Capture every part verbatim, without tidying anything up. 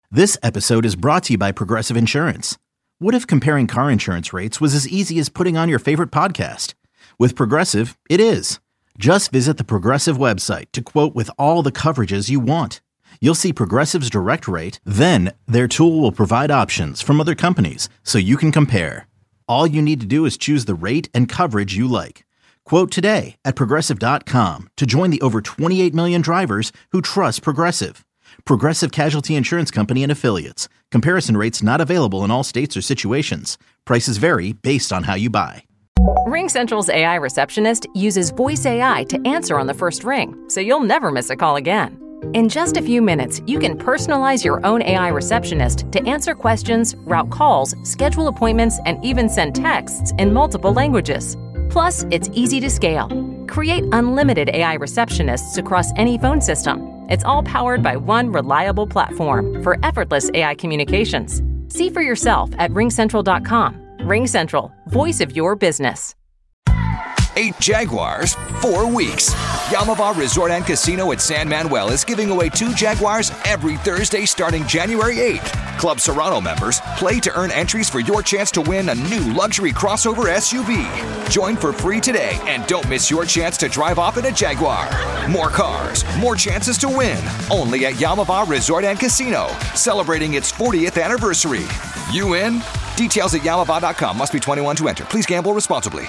This episode is brought to you by Progressive Insurance. What if comparing car insurance rates was as easy as putting on your favorite podcast? With Progressive, it is. Just visit the Progressive website to quote with all the coverages you want. You'll see Progressive's direct rate, then their tool will provide options from other companies so you can compare. All you need to do is choose the rate and coverage you like. Quote today at Progressive dot com to join the over twenty-eight million drivers who trust Progressive. Progressive Casualty Insurance Company and Affiliates. Comparison rates not available in all states or situations. Prices vary based on how you buy. RingCentral's A I receptionist uses voice A I to answer on the first ring, so you'll never miss a call again. In just a few minutes, you can personalize your own A I receptionist to answer questions, route calls, schedule appointments, and even send texts in multiple languages. Plus, it's easy to scale. Create unlimited A I receptionists across any phone system. It's all powered by one reliable platform for effortless A I communications. See for yourself at ring central dot com. RingCentral, voice of your business. Eight Jaguars, four weeks. Yamava Resort and Casino at San Manuel is giving away two Jaguars every Thursday starting January eighth. Club Serrano members play to earn entries for your chance to win a new luxury crossover S U V. Join for free today and don't miss your chance to drive off in a Jaguar. More cars, more chances to win. Only at Yamava Resort and Casino, celebrating its fortieth anniversary. You in? Details at yamava dot com. Must be twenty-one to enter. Please gamble responsibly.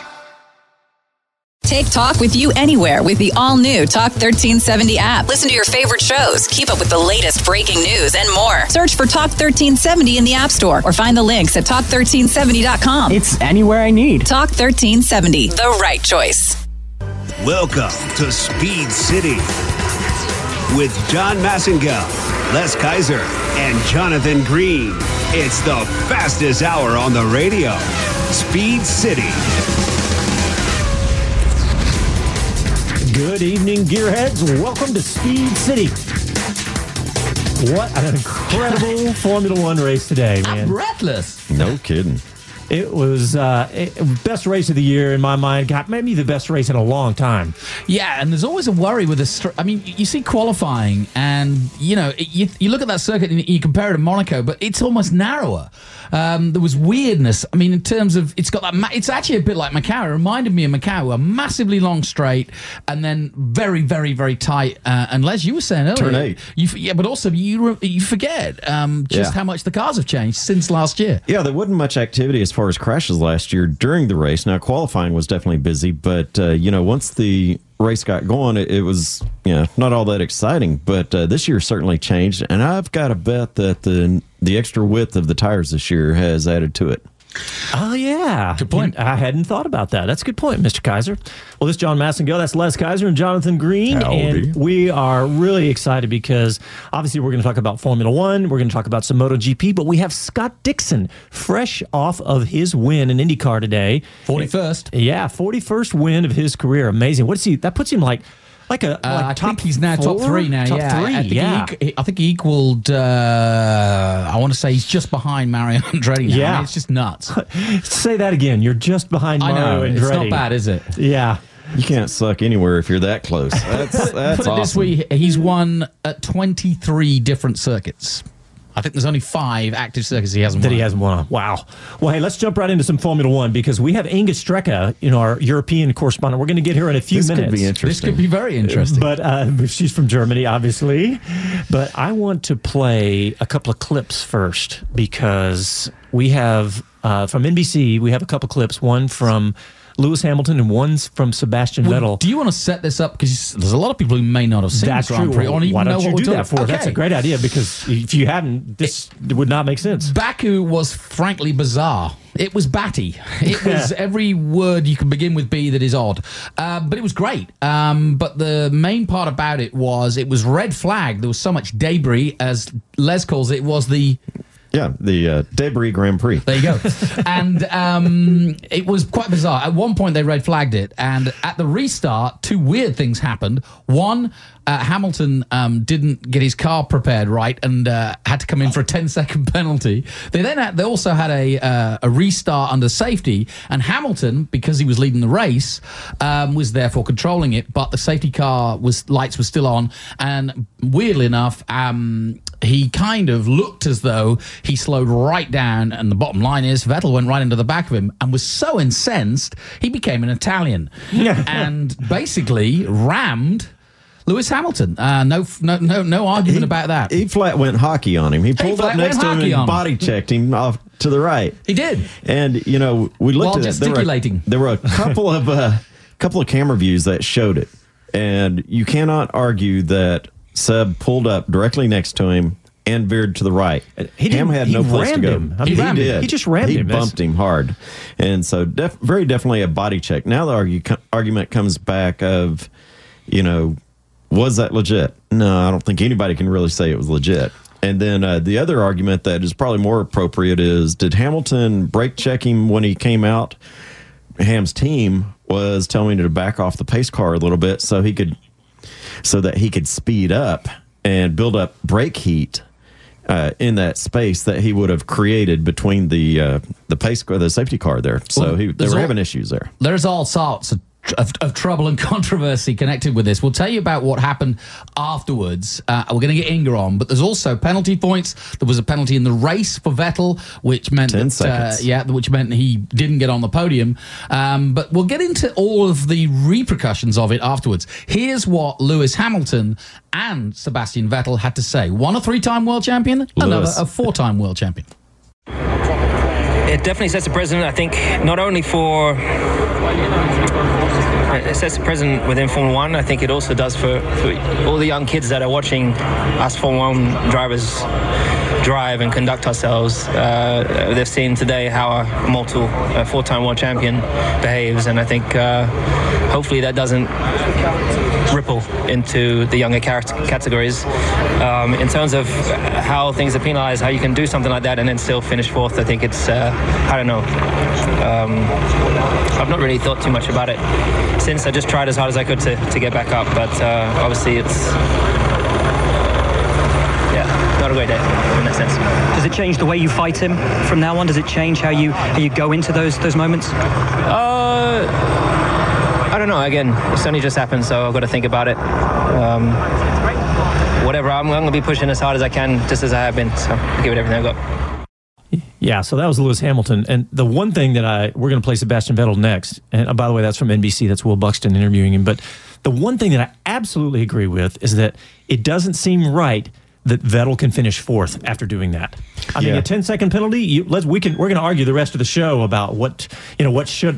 Take talk with you anywhere with the all-new Talk thirteen seventy app. Listen to your favorite shows, keep up with the latest breaking news, and more. Search for Talk thirteen seventy in the App Store or find the links at talk thirteen seventy dot com. It's anywhere I need. Talk thirteen seventy, the right choice. Welcome to Speed City with John Massengill, Les Kaiser, and Jonathan Green. It's the fastest hour on the radio. Speed City. Good evening, gearheads. Welcome to Speed City. What an incredible Formula One race today, man. I'm breathless. No kidding. It was uh, it, best race of the year in my mind. God, maybe the best race in a long time. Yeah, and there's always a worry with this. I mean, you see qualifying, and you know, you, you look at that circuit and you compare it to Monaco, but it's almost narrower. Um, there was weirdness. I mean, in terms of it's got that. Ma- it's actually a bit like Macau. It reminded me of Macau, a massively long straight, and then very, very, very tight. Uh, and Les, you were saying earlier, turn eight. You, yeah, but also you you forget um, just yeah. how much the cars have changed since last year. Yeah, there wasn't much activity as far as crashes last year during the race. Now, qualifying was definitely busy, but, uh, you know, once the race got going, it, it was, you know, not all that exciting. But uh, this year certainly changed, and I've got to bet that the the extra width of the tires this year has added to it. Oh, yeah. Good point. I hadn't thought about that. That's a good point, Mister Kaiser. Well, this is John Massengill. That's Les Kaiser and Jonathan Green. Howdy. And we are really excited because obviously we're going to talk about Formula One. We're going to talk about some MotoGP, but we have Scott Dixon fresh off of his win in IndyCar today. forty-first. Yeah, forty-first win of his career. Amazing. What is he? That puts him like... Like a, Uh, like I top think he's now four? top three now. Top yeah, three, I think yeah. He, equ- I think he equaled. Uh, I want to say he's just behind Mario Andretti now. Yeah. I mean, it's just nuts. Say that again. You're just behind I Mario know Andretti. it's not bad, is it? Yeah. You can't suck anywhere if you're that close. That's that's Put it awesome. this way: he's won at twenty-three different circuits. I think there's only five active circuits he hasn't That won. he hasn't won on. Wow. Well, hey, let's jump right into some Formula One because we have Inga Strecka, you know, our European correspondent. We're going to get her in a few This minutes. could be interesting. This could be very interesting. But uh, she's from Germany, obviously. But I want to play a couple of clips first because we have, uh, from N B C, we have a couple clips, one from Lewis Hamilton and one's from Sebastian Well, Vettel. do you want to set this up? Because there's a lot of people who may not have seen That's the Grand true. Prix. or even Why know don't you what do we're that talking- for? That's a Okay. great idea because if you hadn't, this would not make sense. Baku was frankly bizarre. It was batty. It was every word you can begin with B that is odd. Um, but it was great. Um, but the main part about it was it was red flag. There was so much debris, as Les calls it. It was the Yeah, the uh, Debris Grand Prix. There you go. And um, it was quite bizarre. At one point, they red flagged it, and at the restart, two weird things happened. One, uh, Hamilton um, didn't get his car prepared right and uh, had to come in for a ten-second penalty. They then had, they also had a uh, a restart under safety, and Hamilton, because he was leading the race, um, was therefore controlling it. But the safety car was lights were still on, and weirdly enough, um, he kind of looked as though he slowed right down, and the bottom line is Vettel went right into the back of him and was so incensed he became an Italian and basically rammed Lewis Hamilton. Uh, no, no, no, no argument he, about that. He flat went hockey on him. He pulled he up next to him and body checked him off to the right. He did, and you know we looked While at gesticulating. it. There were, there were a couple of uh, couple of camera views that showed it, and you cannot argue that Seb pulled up directly next to him and veered to the right. He Ham had he no place to go. Him. I mean, he, he, rammed did. Him. He just rammed he him. He bumped That's... him hard. And so def, very definitely a body check. Now the argue, argument comes back of, you know, was that legit? No, I don't think anybody can really say it was legit. And then uh, the other argument that is probably more appropriate is, did Hamilton brake check him when he came out? Ham's team was telling him to back off the pace car a little bit so he could, so that he could speed up and build up brake heat uh, in that space that he would have created between the uh, the pace car, the safety car there. So well, he, they were all, having issues there. There's all sorts of, of, of trouble and controversy connected with this. We'll tell you about what happened afterwards. Uh, we're going to get Inga on, but there's also penalty points. There was a penalty in the race for Vettel, which meant Ten that, seconds. Uh, yeah, which meant he didn't get on the podium. Um, but we'll get into all of the repercussions of it afterwards. Here's what Lewis Hamilton and Sebastian Vettel had to say. One a three-time world champion, Lewis. another a four-time world champion. It definitely sets a precedent, I think, not only for... It sets a precedent within Formula One. I think it also does for, for all the young kids that are watching us Formula One drivers drive and conduct ourselves. Uh, they've seen today how a multiple uh, four-time world champion behaves, and I think uh, hopefully that doesn't ripple into the younger categories. Um, in terms of how things are penalized, how you can do something like that and then still finish fourth, I think it's, uh, I don't know. Um, I've not really thought too much about it since. I just tried as hard as I could to, to get back up, but uh, obviously it's, yeah, not a great day in that sense. Does it change the way you fight him from now on? Does it change how you how you go into those those moments? Uh, I don't know. Again, it's only just happened, so I've got to think about it. Um, whatever, I'm, I'm going to be pushing as hard as I can, just as I have been. So I'll give it everything I've got. Yeah, so that was Lewis Hamilton. And the one thing that I, we're going to play Sebastian Vettel next. And uh, by the way, that's from N B C. That's Will Buxton interviewing him. But the one thing that I absolutely agree with is that it doesn't seem right that Vettel can finish fourth after doing that. I Yeah. mean, a ten-second penalty. You, let's we can we're going to argue the rest of the show about what you know what should.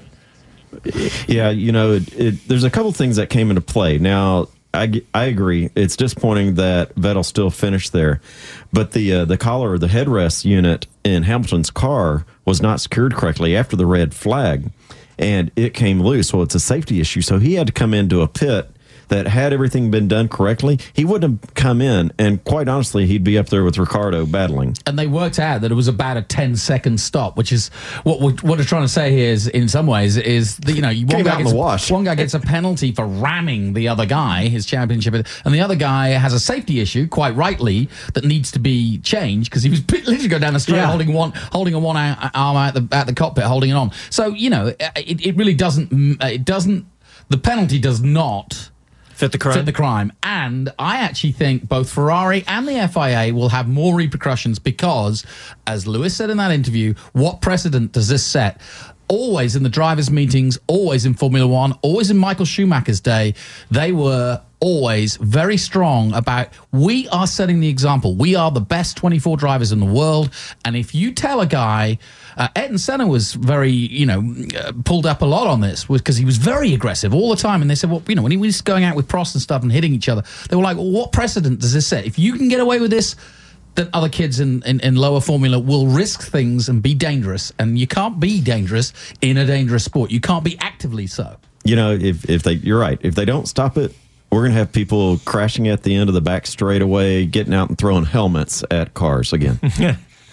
Yeah, you know, it, it, there's a couple things that came into play. Now, I, g- I agree. It's disappointing that Vettel still finished there, but the uh, the collar or the headrest unit in Hamilton's car was not secured correctly after the red flag, and it came loose. Well, it's a safety issue, so he had to come into a pit that had everything been done correctly, he wouldn't have come in, and quite honestly, he'd be up there with Ricardo battling. And they worked out that it was about a ten-second stop, which is what we're, what we're trying to say here is, in some ways, is that, you know, one Came guy, out in gets, the wash. one guy gets a penalty for ramming the other guy, his championship, and the other guy has a safety issue, quite rightly, that needs to be changed because he was literally going down the straight Yeah. holding one holding a one arm out the at the cockpit, holding it on. So, you know, it, it really doesn't, it doesn't, the penalty does not Fit the crime. fit the crime. And I actually think both Ferrari and the F I A will have more repercussions because, as Lewis said in that interview, what precedent does this set? Always in the drivers' meetings, always in Formula One, always in Michael Schumacher's day, they were always very strong about, we are setting the example. We are the best twenty-four drivers in the world. And if you tell a guy, uh, Ayrton Senna was very, you know, uh, pulled up a lot on this because he was very aggressive all the time. And they said, well, you know, when he was going out with Prost and stuff and hitting each other, they were like, well, what precedent does this set? If you can get away with this, then other kids in, in, in lower formula will risk things and be dangerous. And you can't be dangerous in a dangerous sport. You can't be actively so. You know, if, if they, you're right, if they don't stop it, we're going to have people crashing at the end of the back straightaway, getting out and throwing helmets at cars again.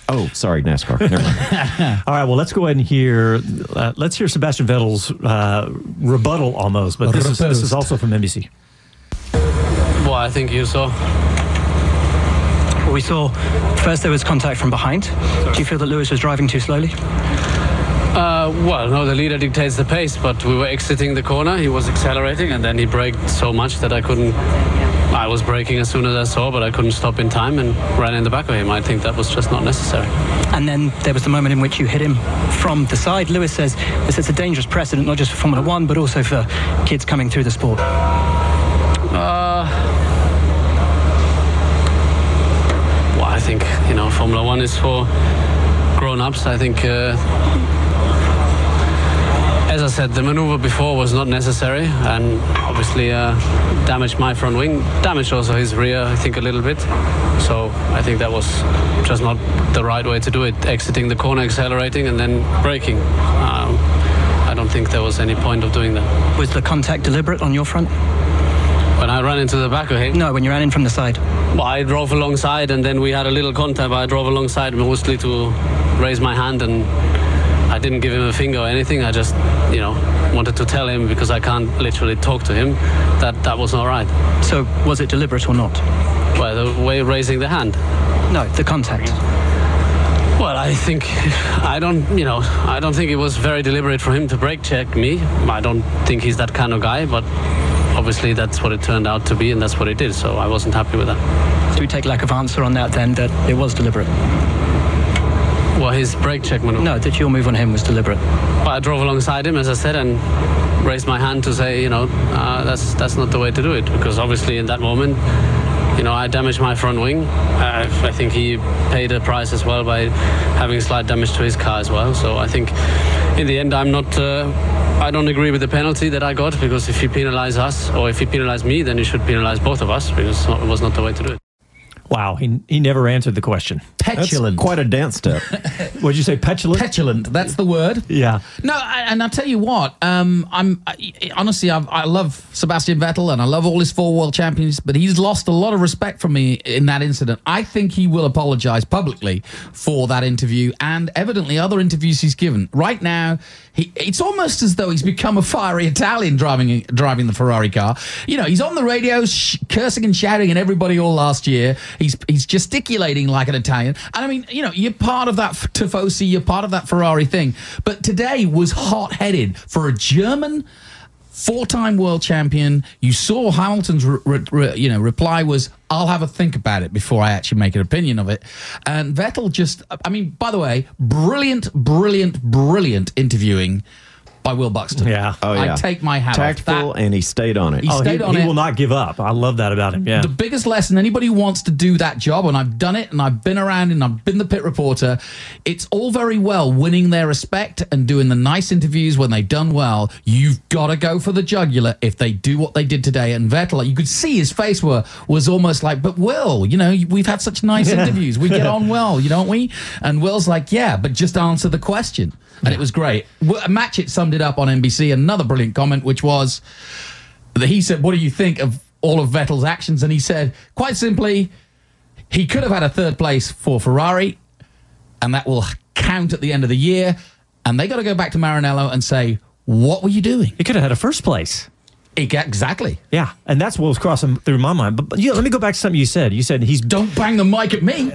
Oh, sorry, NASCAR. Never mind. All right, well, let's go ahead and hear. Uh, let's hear Sebastian Vettel's uh, rebuttal almost, but this is, this is also from N B C. Well, I think you saw. Well, we saw first there was contact from behind. Sorry. Do you feel that Lewis was driving too slowly? Uh, well, no, the leader dictates the pace, but we were exiting the corner. He was accelerating, and then he braked so much that I couldn't. I was braking as soon as I saw, but I couldn't stop in time and ran in the back of him. I think that was just not necessary. And then there was the moment in which you hit him from the side. Lewis says this is a dangerous precedent, not just for Formula One, but also for kids coming through the sport. Uh, well, I think, you know, Formula One is for grown-ups. I think, uh, as I said, the maneuver before was not necessary, and obviously uh, damaged my front wing, damaged also his rear, I think, a little bit. So I think that was just not the right way to do it, exiting the corner, accelerating, and then braking. Um, I don't think there was any point of doing that. Was the contact deliberate on your front? When I ran into the back of him? No, when you ran in from the side. Well, I drove alongside, and then we had a little contact, but I drove alongside mostly to raise my hand, and I didn't give him a finger or anything. I just, you know, wanted to tell him, because I can't literally talk to him, that that was not right. So was it deliberate or not? Well, the way of raising the hand. No, the contact. Well, I think, I don't, you know, I don't think it was very deliberate for him to brake check me. I don't think he's that kind of guy, but obviously that's what it turned out to be, and that's what it did, so I wasn't happy with that. Do we take lack of answer on that then, that it was deliberate? Well, his brake check maneuver. No, that your move on him was deliberate. Well, I drove alongside him, as I said, and raised my hand to say, you know, uh, that's that's not the way to do it, because obviously in that moment, you know, I damaged my front wing. Uh, I think he paid a price as well by having slight damage to his car as well. So I think in the end, I'm not. Uh, I don't agree with the penalty that I got, because if you penalize us, or if you penalize me, then you should penalize both of us, because it was not the way to do it. Wow, he he never answered the question. Petulant. That's quite a dance step. What'd you say, petulant? Petulant, that's the word. Yeah. No, I, and I'll tell you what, um, I'm I, honestly, I've, I love Sebastian Vettel, and I love all his four world champions, but he's lost a lot of respect from me in that incident. I think he will apologize publicly for that interview, and evidently other interviews he's given. Right now, he, it's almost as though he's become a fiery Italian driving driving the Ferrari car. You know, he's on the radio sh- cursing and shouting at everybody all last year. He's he's gesticulating like an Italian. And I mean, you know, you're part of that Tifosi, you're part of that Ferrari thing. But today was hot-headed for a German four-time world champion. You saw Hamilton's re- re- re- you know, reply was, I'll have a think about it before I actually make an opinion of it. And Vettel just, I mean, by the way, brilliant, brilliant, brilliant interviewing by Will Buxton. Yeah. Oh, yeah. I take my hat Tactful, off. That, and he stayed on it. He Oh, stayed he, on he it. will not give up. I love that about him. Yeah. The biggest lesson, anybody who wants to do that job, and I've done it, and I've been around, and I've been the pit reporter, it's all very well winning their respect and doing the nice interviews when they've done well. You've got to go for the jugular if they do what they did today. And Vettel, you could see his face were was almost like, but Will, you know, we've had such nice Yeah. interviews. We get on well, you don't we? And Will's like, yeah, but just answer the question. And it was great. Match It summed it up on N B C. Another brilliant comment, which was that he said, what do you think of all of Vettel's actions? And he said, quite simply, he could have had a third place for Ferrari, and that will count at the end of the year. And they got to go back to Maranello and say, what were you doing? He could have had a first place. Exactly. Yeah, and that's what was crossing through my mind. But, but yeah, let me go back to something you said. You said he's Don't bang the mic at me.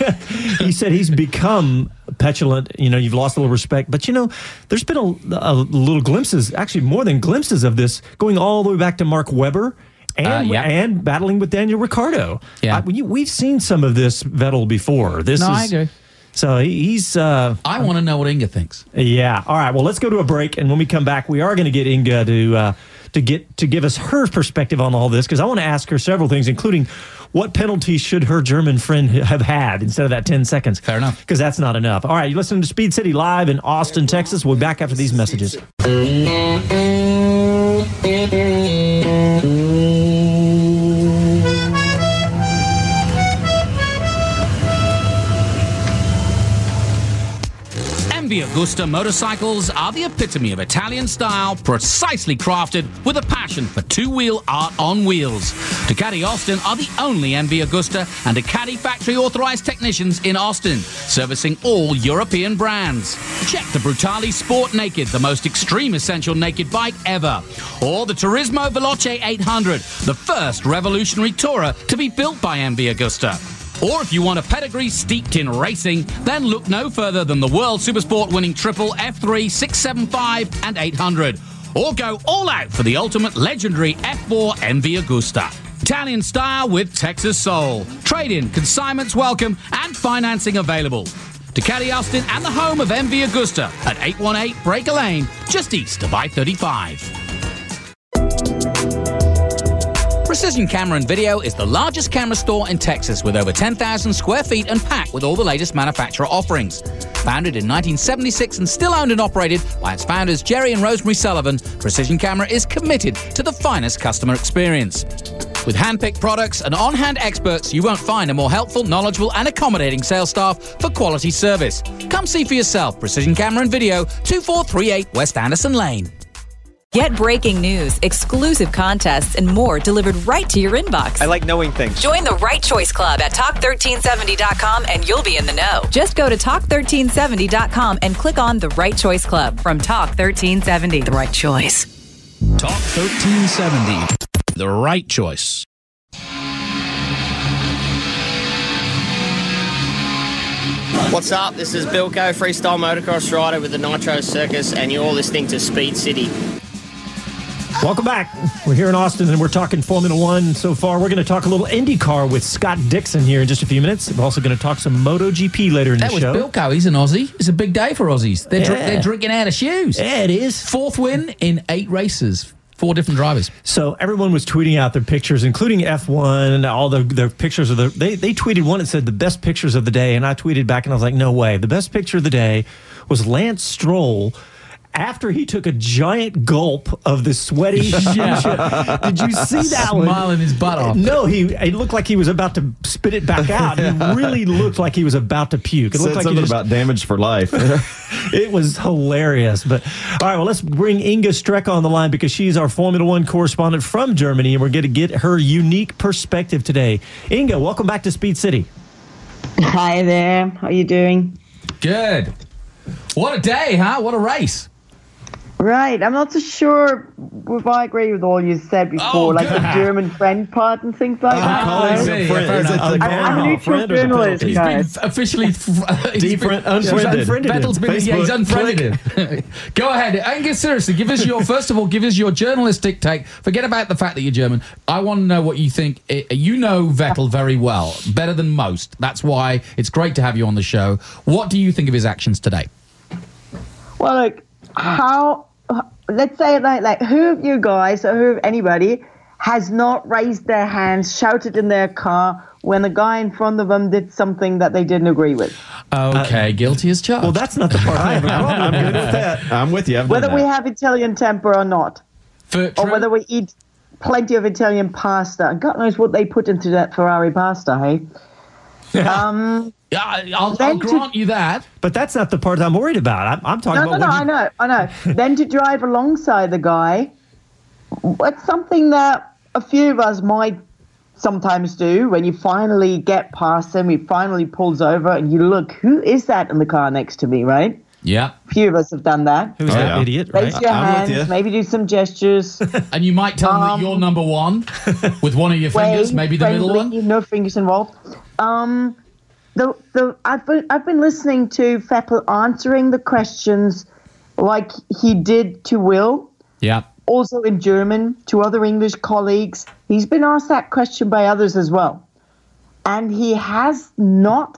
you said he's become petulant. You know, you've lost a little respect. But, you know, there's been a, a little glimpses, actually more than glimpses of this, going all the way back to Mark Webber and Uh, yeah. and battling with Daniel Ricciardo. Yeah. I, we, we've seen some of this Vettel before. This No, is, I agree. So he, he's... Uh, I want to know what Inga thinks. Yeah. All right. Well, let's go to a break, and when we come back, we are going to get Inga to uh, to get to give us her perspective on all this, because I want to ask her several things, including what penalties should her German friend have had instead of that ten seconds. Fair enough. Because that's not enough. All right. You're listening to Speed City live in Austin, Texas. We'll be back after these messages. M V Agusta motorcycles are the epitome of Italian style, precisely crafted with a passion for two-wheel art on wheels. Ducati Austin are the only M V Agusta and Ducati factory-authorized technicians in Austin, servicing all European brands. Check the Brutale Sport Naked, the most extreme essential naked bike ever. Or the Turismo Veloce eight hundred, the first revolutionary tourer to be built by M V Agusta. Or if you want a pedigree steeped in racing, then look no further than the World Supersport winning triple F three, six seventy-five and eight hundred. Or go all out for the ultimate legendary F four M V Agusta. Italian style with Texas soul. Trade-in, consignments welcome, and financing available. Ducati Austin and the home of M V Agusta at eight one eight Breaker Lane, just east of I thirty-five. Precision Camera and Video is the largest camera store in Texas with over ten thousand square feet and packed with all the latest manufacturer offerings. Founded in nineteen seventy-six and still owned and operated by its founders Jerry and Rosemary Sullivan, Precision Camera is committed to the finest customer experience. With hand-picked products and on-hand experts, you won't find a more helpful, knowledgeable and accommodating sales staff for quality service. Come see for yourself. Precision Camera and Video, two four three eight West Anderson Lane. Get breaking news, exclusive contests, and more delivered right to your inbox. I like knowing things. Join the Right Choice Club at talk thirteen seventy dot com and you'll be in the know. Just go to talk thirteen seventy dot com and click on the Right Choice Club from Talk thirteen seventy. The right choice. Talk thirteen seventy. The right choice. What's up? This is Bilko, freestyle motocross rider with the Nitro Circus, and you're listening to Speed City. Welcome back. We're here in Austin, and we're talking Formula One so far. We're going to talk a little IndyCar with Scott Dixon here in just a few minutes. We're also going to talk some MotoGP later in that the show. That was Bilko. He's an Aussie. It's a big day for Aussies. They're, yeah. dr- they're drinking out of shoes. Yeah, it is. Fourth win in eight races. Four different drivers. So everyone was tweeting out their pictures, including F one and all the their pictures of the. They they tweeted one that said the best pictures of the day, and I tweeted back and I was like, no way. The best picture of the day was Lance Stroll after he took a giant gulp of the sweaty. Yeah. Did you see that one? Smiling his butt off. No, he it looked like he was about to spit it back out. He really looked like he was about to puke. It Said looked like something he just, about damage for life. It was hilarious. But all right, well, let's bring Inga Streck on the line because she's our Formula One correspondent from Germany, and we're going to get her unique perspective today. Inga, welcome back to Speed City. Hi there. How are you doing? Good. What a day, huh? What a race. Right. I'm not so sure if I agree with all you said before, oh, like the German friend part and things like that. Calling him a friend. Is it the I'm a neutral journalist, He's guys. been officially Defriend, unfriended. Vettel's been, yeah, he's unfriended him. Go ahead. Angus, seriously, give us your, first of all, give us your journalistic take. Forget about the fact that you're German. I want to know what you think. You know Vettel very well, better than most. That's why it's great to have you on the show. What do you think of his actions today? Well, look, how... Let's say it like, like, who of you guys or who of anybody has not raised their hands, shouted in their car when the guy in front of them did something that they didn't agree with? Okay, uh, guilty as charged. Well, that's not the part I have a problem. I'm good with that. I'm with you. I've whether done we that. have Italian temper or not, For, or whether we eat plenty of Italian pasta. And God knows what they put into that Ferrari pasta, hey? um... Yeah, I'll, I'll grant to, you that. But that's not the part I'm worried about. I'm, I'm talking no, about... No, no, you... I know, I know. Then to drive alongside the guy, it's something that a few of us might sometimes do when you finally get past him, he finally pulls over, and you look, who is that in the car next to me, right? Yeah. A few of us have done that. Who's oh, that yeah. idiot, right? Raise your I'm hands, maybe do some gestures. And you might tell um, them that you're number one with one of your fingers, wave, maybe the friendly, middle one. No fingers involved. Um... The, the, I've been I've been listening to Vettel answering the questions like he did to Will. Yeah. Also in German to other English colleagues. He's been asked that question by others as well. And he has not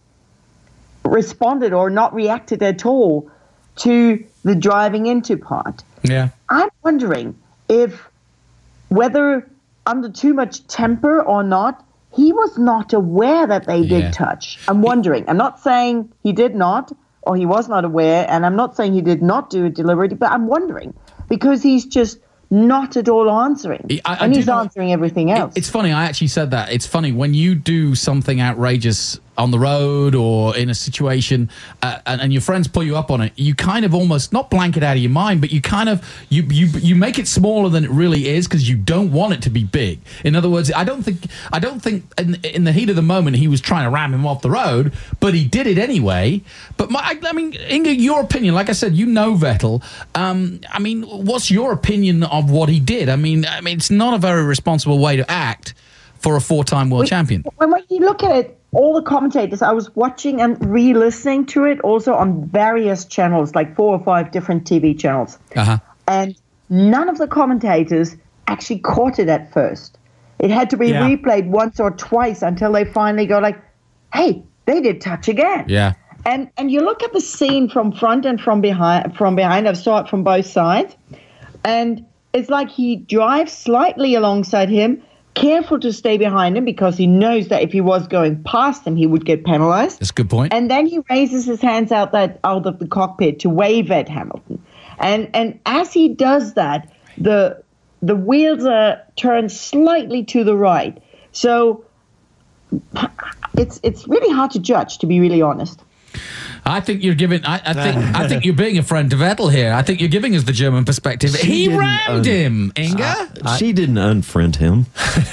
responded or not reacted at all to the driving into part. Yeah. I'm wondering if whether under too much temper or not, he was not aware that they did yeah. touch. I'm wondering. I'm not saying he did not or he was not aware, and I'm not saying he did not do it deliberately, but I'm wondering because he's just not at all answering. I, I and he's know, answering everything else. It, it's funny. I actually said that. It's funny when you do something outrageous on the road or in a situation, uh, and, and your friends pull you up on it, you kind of almost not blank it out of your mind, but you kind of you you you make it smaller than it really is because you don't want it to be big. In other words, I don't think I don't think in, in the heat of the moment he was trying to ram him off the road, but he did it anyway. But my, I, I mean, Inga, your opinion, like I said, you know Vettel. Um, I mean, what's your opinion of what he did? I mean, I mean, it's not a very responsible way to act for a four-time world when, champion. When you look at it, all the commentators, I was watching and re-listening to it also on various channels, like four or five different T V channels. Uh-huh. And none of the commentators actually caught it at first. It had to be Yeah. replayed once or twice until they finally go like, hey, they did touch again. Yeah. And and you look at the scene from front and from behind. From behind, I've saw it from both sides. And it's like he drives slightly alongside him, careful to stay behind him because he knows that if he was going past him, he would get penalized. That's a good point. And then he raises his hands out that out of the cockpit to wave at Hamilton. And and as he does that, the the wheels are turned slightly to the right. So it's it's really hard to judge, to be really honest. I think you're giving. I, I think. I think you're being a friend to Vettel here. I think you're giving us the German perspective. She he didn't rammed un- him, Inga. Uh, she didn't unfriend him.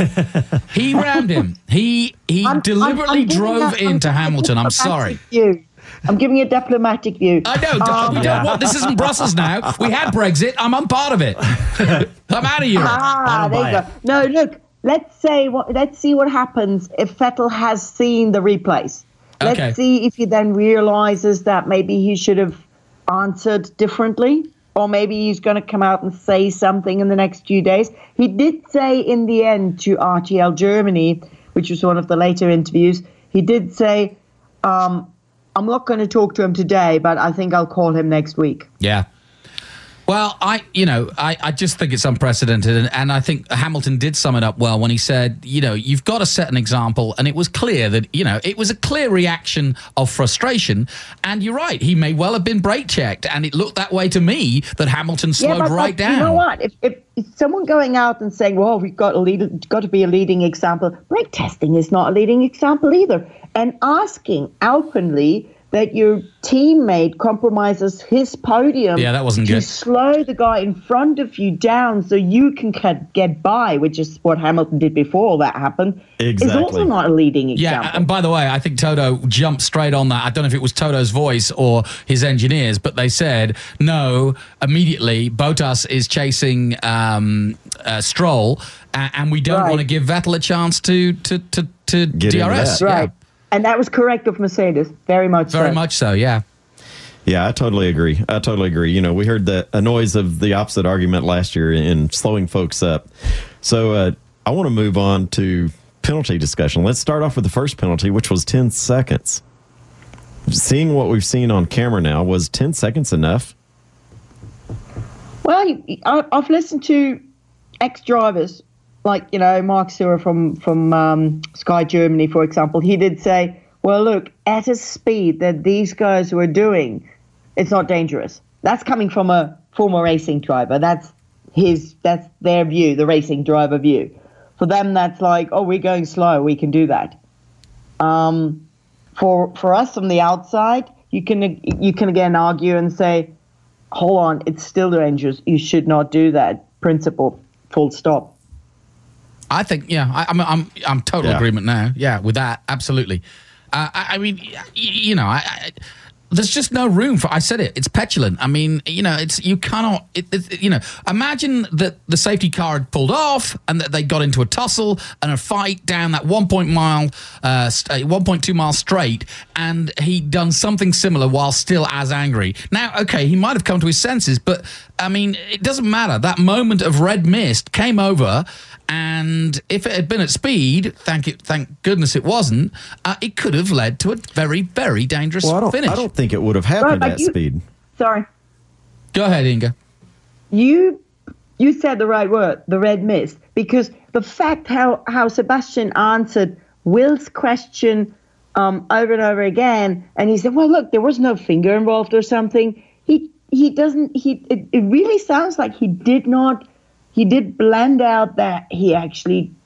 He rammed him. He he I'm- deliberately I'm- I'm giving drove a- I'm into giving a Hamilton. I'm diplomatic sorry. view. I'm giving a diplomatic view. I know. Um, we don't want. This isn't Brussels now. We had Brexit. I'm on part of it. I'm out of Europe. Ah, there you go. No, look. Let's say what. Let's see what happens if Vettel has seen the replays. Let's Okay. see if he then realizes that maybe he should have answered differently, or maybe he's going to come out and say something in the next few days. He did say in the end to R T L Germany, which was one of the later interviews, he did say, um, I'm not going to talk to him today, but I think I'll call him next week. Yeah. Well, I, you know, I, I just think it's unprecedented. And, and I think Hamilton did sum it up well when he said, you know, you've got to set an example. And it was clear that, you know, it was a clear reaction of frustration. And you're right. He may well have been brake checked. And it looked that way to me that Hamilton slowed but, right but down. You know what? If, if, if someone going out and saying, well, we've got, a lead, got to be a leading example, brake testing is not a leading example either. And asking openly that your teammate compromises his podium Yeah, that wasn't to good. slow the guy in front of you down so you can get, get by, which is what Hamilton did before all that happened, is also Exactly. not a leading example. Yeah, and by the way, I think Toto jumped straight on that. I don't know if it was Toto's voice or his engineers, but they said, no, immediately, Bottas is chasing um, uh, Stroll, uh, and we don't Right. want to give Vettel a chance to to to, to Get D into R S. that. Right. And that was correct of Mercedes, very much Yeah, very so. much so, yeah. Yeah, I totally agree. I totally agree. You know, we heard the a noise of the opposite argument last year in slowing folks up. So uh, I want to move on to penalty discussion. Let's start off with the first penalty, which was ten seconds. Seeing what we've seen on camera now, was ten seconds enough? Well, I- I've listened to ex-drivers, like, you know, Mark Suhr from, from um, Sky Germany, for example. He did say, well, look, at a speed that these guys were doing, it's not dangerous. That's coming from a former racing driver. That's his, that's their view, the racing driver view. For them, that's like, oh, we're going slow, we can do that. Um, for for us from the outside, you can you can again argue and say, hold on, it's still dangerous. You should not do that. Principle, full stop. I think, yeah, I, I'm I'm I'm total Yeah. agreement now. Yeah, with that, absolutely. Uh, I, I mean, y- you know, I, I, there's just no room for. I said it. It's petulant. I mean, you know, it's you cannot. It, it, you know, imagine that the safety car had pulled off and that they got into a tussle and a fight down that one point mile, uh, st- one point two mile straight, and he'd done something similar while still as angry. Now, okay, he might have come to his senses, but I mean, it doesn't matter. That moment of red mist came over. And if it had been at speed, thank it, thank goodness it wasn't, uh, it could have led to a very, very dangerous Well, I don't, finish. I don't think it would have happened Right, but at you- speed. Sorry. Go ahead, Inga. You you said the right word, the red mist, because the fact how, how Sebastian answered Will's question um, over and over again, and he said, well, look, there was no finger involved or something. He he doesn't, he it, it really sounds like he did not, he did blend out that he actually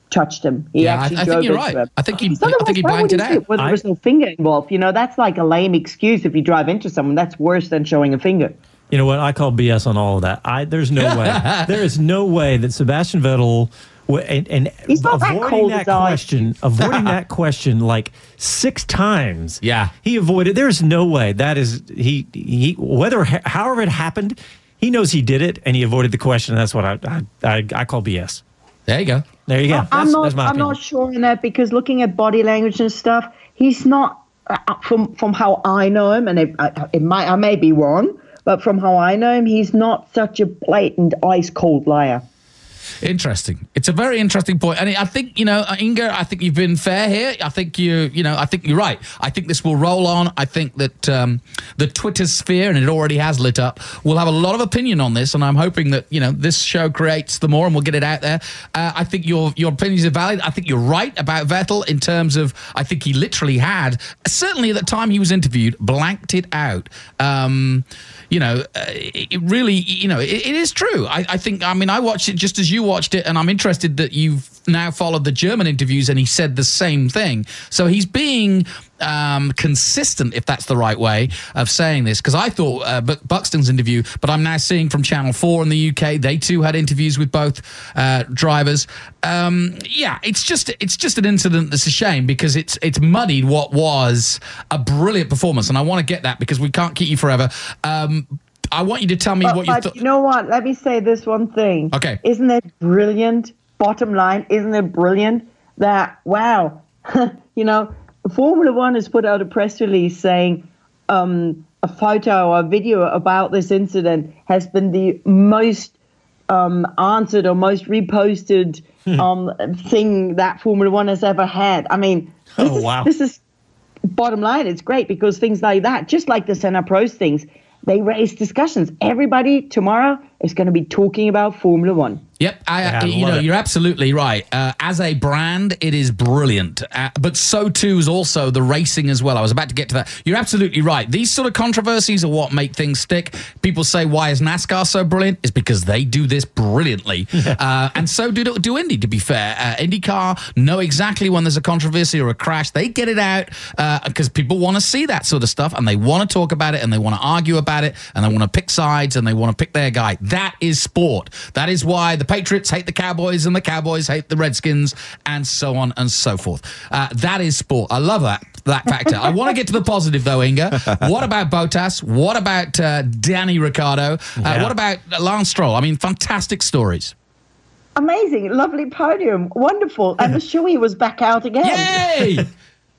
touched him. He Yeah, I, actually I drove think you're into right. him. I think he, So I think he why blanked would it he do out. Well, there I- was no finger involved. You know, that's like a lame excuse if you drive into someone. That's worse than showing a finger. You know what? I call B S on all of that. I there's no way. There is no way that Sebastian Vettel w- and, and He's not that avoiding cold that as ice. question, avoiding that question like six times. Yeah. he avoided. There's no way that is he he whether however it happened, he knows he did it and he avoided the question. That's what I I, I, I call B S. There you go. There you go. I'm That's, not. that's my I'm opinion. not sure in that because looking at body language and stuff, he's not. Uh, from from how I know him, and it, I, it might I may be wrong, but from how I know him, he's not such a blatant, ice cold liar. Interesting. It's a very interesting point. And I think, you know, Inga, I think you've been fair here. I think you, you know, I think you're right. I think this will roll on. I think that um, the Twitter sphere, and it already has lit up, will have a lot of opinion on this. And I'm hoping that, you know, this show creates the more and we'll get it out there. Uh, I think your, your opinions are valid. I think you're right about Vettel in terms of, I think he literally had, certainly at the time he was interviewed, blanked it out. Um, you know, uh, it, it really, you know, it, it is true. I, I think, I mean, I watched it just as you watched it, and I'm interested that you've now followed the German interviews, and he said the same thing. So he's being um, consistent, if that's the right way of saying this, because I thought uh, Buxton's interview, but I'm now seeing from Channel four in the U K, they too had interviews with both uh, drivers. Um, yeah, it's just it's just an incident that's a shame because it's it's muddied what was a brilliant performance, and I want to get that because we can't keep you forever. Um, I want you to tell me But, what you but thought. you know what? Let me say this one thing. Okay. Isn't it brilliant? Bottom line, isn't it brilliant that, wow, you know, Formula One has put out a press release saying um, a photo or a video about this incident has been the most um, answered or most reposted um, thing that Formula One has ever had. I mean, this, Oh, is, wow. this is bottom line. It's great because things like that, just like the Senna Pros things, they raise discussions. Everybody tomorrow is going to be talking about Formula One. Yep, I, Yeah, I you love know, it. you're absolutely right. Uh, as a brand, it is brilliant, uh, but so too is also the racing as well. I was about to get to that. You're absolutely right. These sort of controversies are what make things stick. People say, why is NASCAR so brilliant? It's because they do this brilliantly. uh, and so do, do Indy, to be fair. Uh, IndyCar know exactly when there's a controversy or a crash. They get it out because uh, people want to see that sort of stuff, and they want to talk about it, and they want to argue about it, and they want to pick sides, and they want to pick their guy. That is sport. That is why the Patriots hate the Cowboys and the Cowboys hate the Redskins and so on and so forth. Uh, that is sport. I love that that factor. I want to get to the positive though, Inga. What about Bottas? What about uh, Danny Ricciardo? Uh, Yeah. What about Lance Stroll? I mean, fantastic stories. Amazing, lovely podium, wonderful, and the shoey was back out again. Yay! Yeah,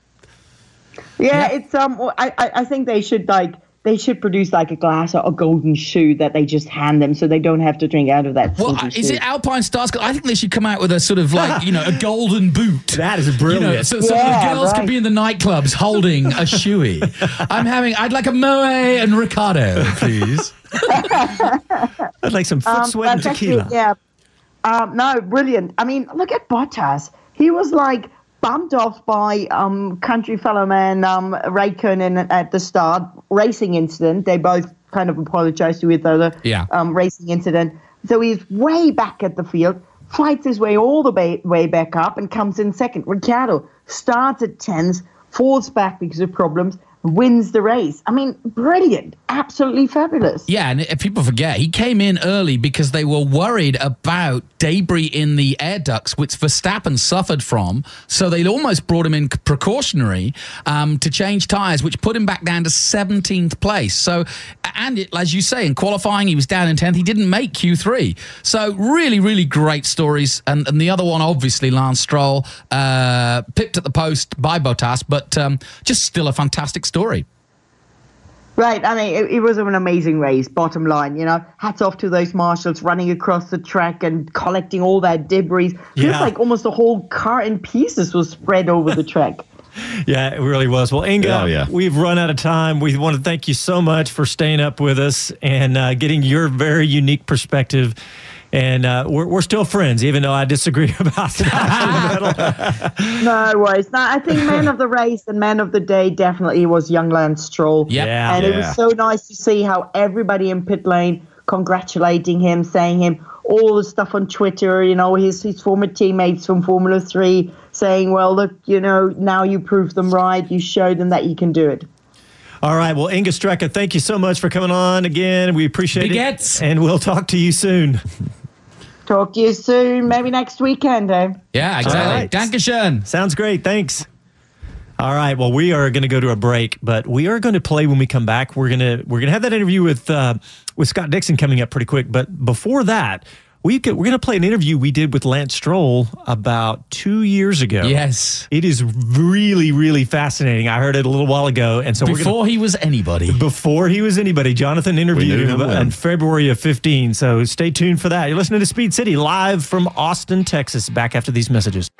Yeah. it's um. I, I I think they should like they should produce like a glass or a golden shoe that they just hand them so they don't have to drink out of that. Well, stinky is shoe. it Alpine Stars? I think they should come out with a sort of like, you know, a golden boot. That is You brilliant. know, so, so Yeah, the girls right. could be in the nightclubs holding a shoey. I'm having, I'd like a Moe and Ricardo, please. I'd like some foot Um, sweat and that's actually- tequila. yeah. Um, no, brilliant. I mean, look at Bottas. He was like bumped off by um, country fellow man um, Raikkonen at the start, racing incident. They both kind of apologized to each other. Yeah. Um, racing incident. So he's way back at the field, fights his way all the way, way back up and comes in second. Ricciardo starts at tens, falls back because of problems, wins the race. I mean, brilliant. Absolutely fabulous. Yeah, and if people forget, he came in early because they were worried about debris in the air ducts, which Verstappen suffered from. So they almost brought him in precautionary um, to change tyres, which put him back down to seventeenth place. So, and it, as you say, in qualifying, he was down in tenth. He didn't make Q three. So really, really great stories. And, and the other one, obviously, Lance Stroll, uh, picked at the post by Bottas, but um, just still a fantastic story. Right, I mean, it, it was an amazing race, bottom line, you know. Hats off to those marshals running across the track and collecting all that debris. Feels Yeah. like almost the whole car in pieces was spread over the track. Yeah, it really was. Well, Inga, Oh, yeah. we've run out of time. We want to thank you so much for staying up with us and uh, getting your very unique perspective. And uh, we're, we're still friends, even though I disagree about that. No worries. No, I think man of the race and man of the day definitely was young Lance Stroll. Yep. Yeah. And it Yeah. was so nice to see how everybody in pit lane congratulating him, saying him all the stuff on Twitter, you know, his, his former teammates from Formula three saying, well, look, you know, now you proved them right. You showed them that you can do it. All right. Well, Inga Strecker, thank you so much for coming on again. We appreciate Begets. it. And we'll talk to you soon. Talk to you soon. Maybe next weekend, eh? Yeah, exactly. Right. Dankeschön. Sounds great. Thanks. All right. Well, we are going to go to a break, but we are going to play when we come back. We're going to we're going to have that interview with uh, with Scott Dixon coming up pretty quick. But before that, we could, we're going to play an interview we did with Lance Stroll about two years ago. Yes. It is really, really fascinating. I heard it a little while ago. And so Before we're gonna, he was anybody. Before he was anybody. Jonathan interviewed him in February of fifteen. So stay tuned for that. You're listening to Speed City live from Austin, Texas. Back after these messages.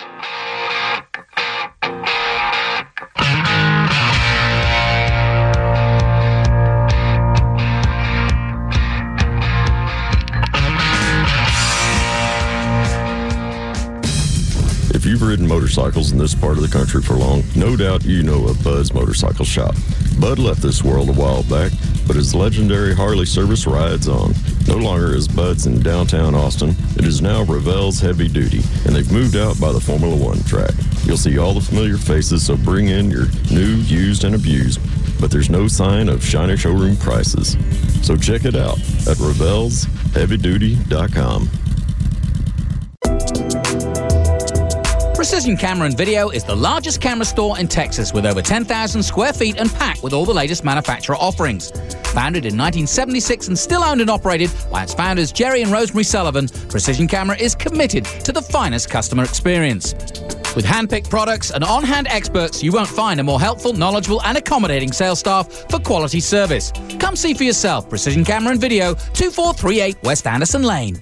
If you've ridden motorcycles in this part of the country for long, no doubt you know of Bud's Motorcycle Shop. Bud left this world a while back, but his legendary Harley service rides on. No longer is Bud's in downtown Austin. It is now Revell's Heavy Duty, and they've moved out by the Formula One track. You'll see all the familiar faces, so bring in your new, used, and abused, but there's no sign of shiny showroom prices. So check it out at Revels Heavy Duty dot com. Precision Camera and Video is the largest camera store in Texas with over ten thousand square feet and packed with all the latest manufacturer offerings. Founded in nineteen seventy-six and still owned and operated by its founders Jerry and Rosemary Sullivan, Precision Camera is committed to the finest customer experience. With hand-picked products and on-hand experts, you won't find a more helpful, knowledgeable and accommodating sales staff for quality service. Come see for yourself. Precision Camera and Video, two four three eight West Anderson Lane.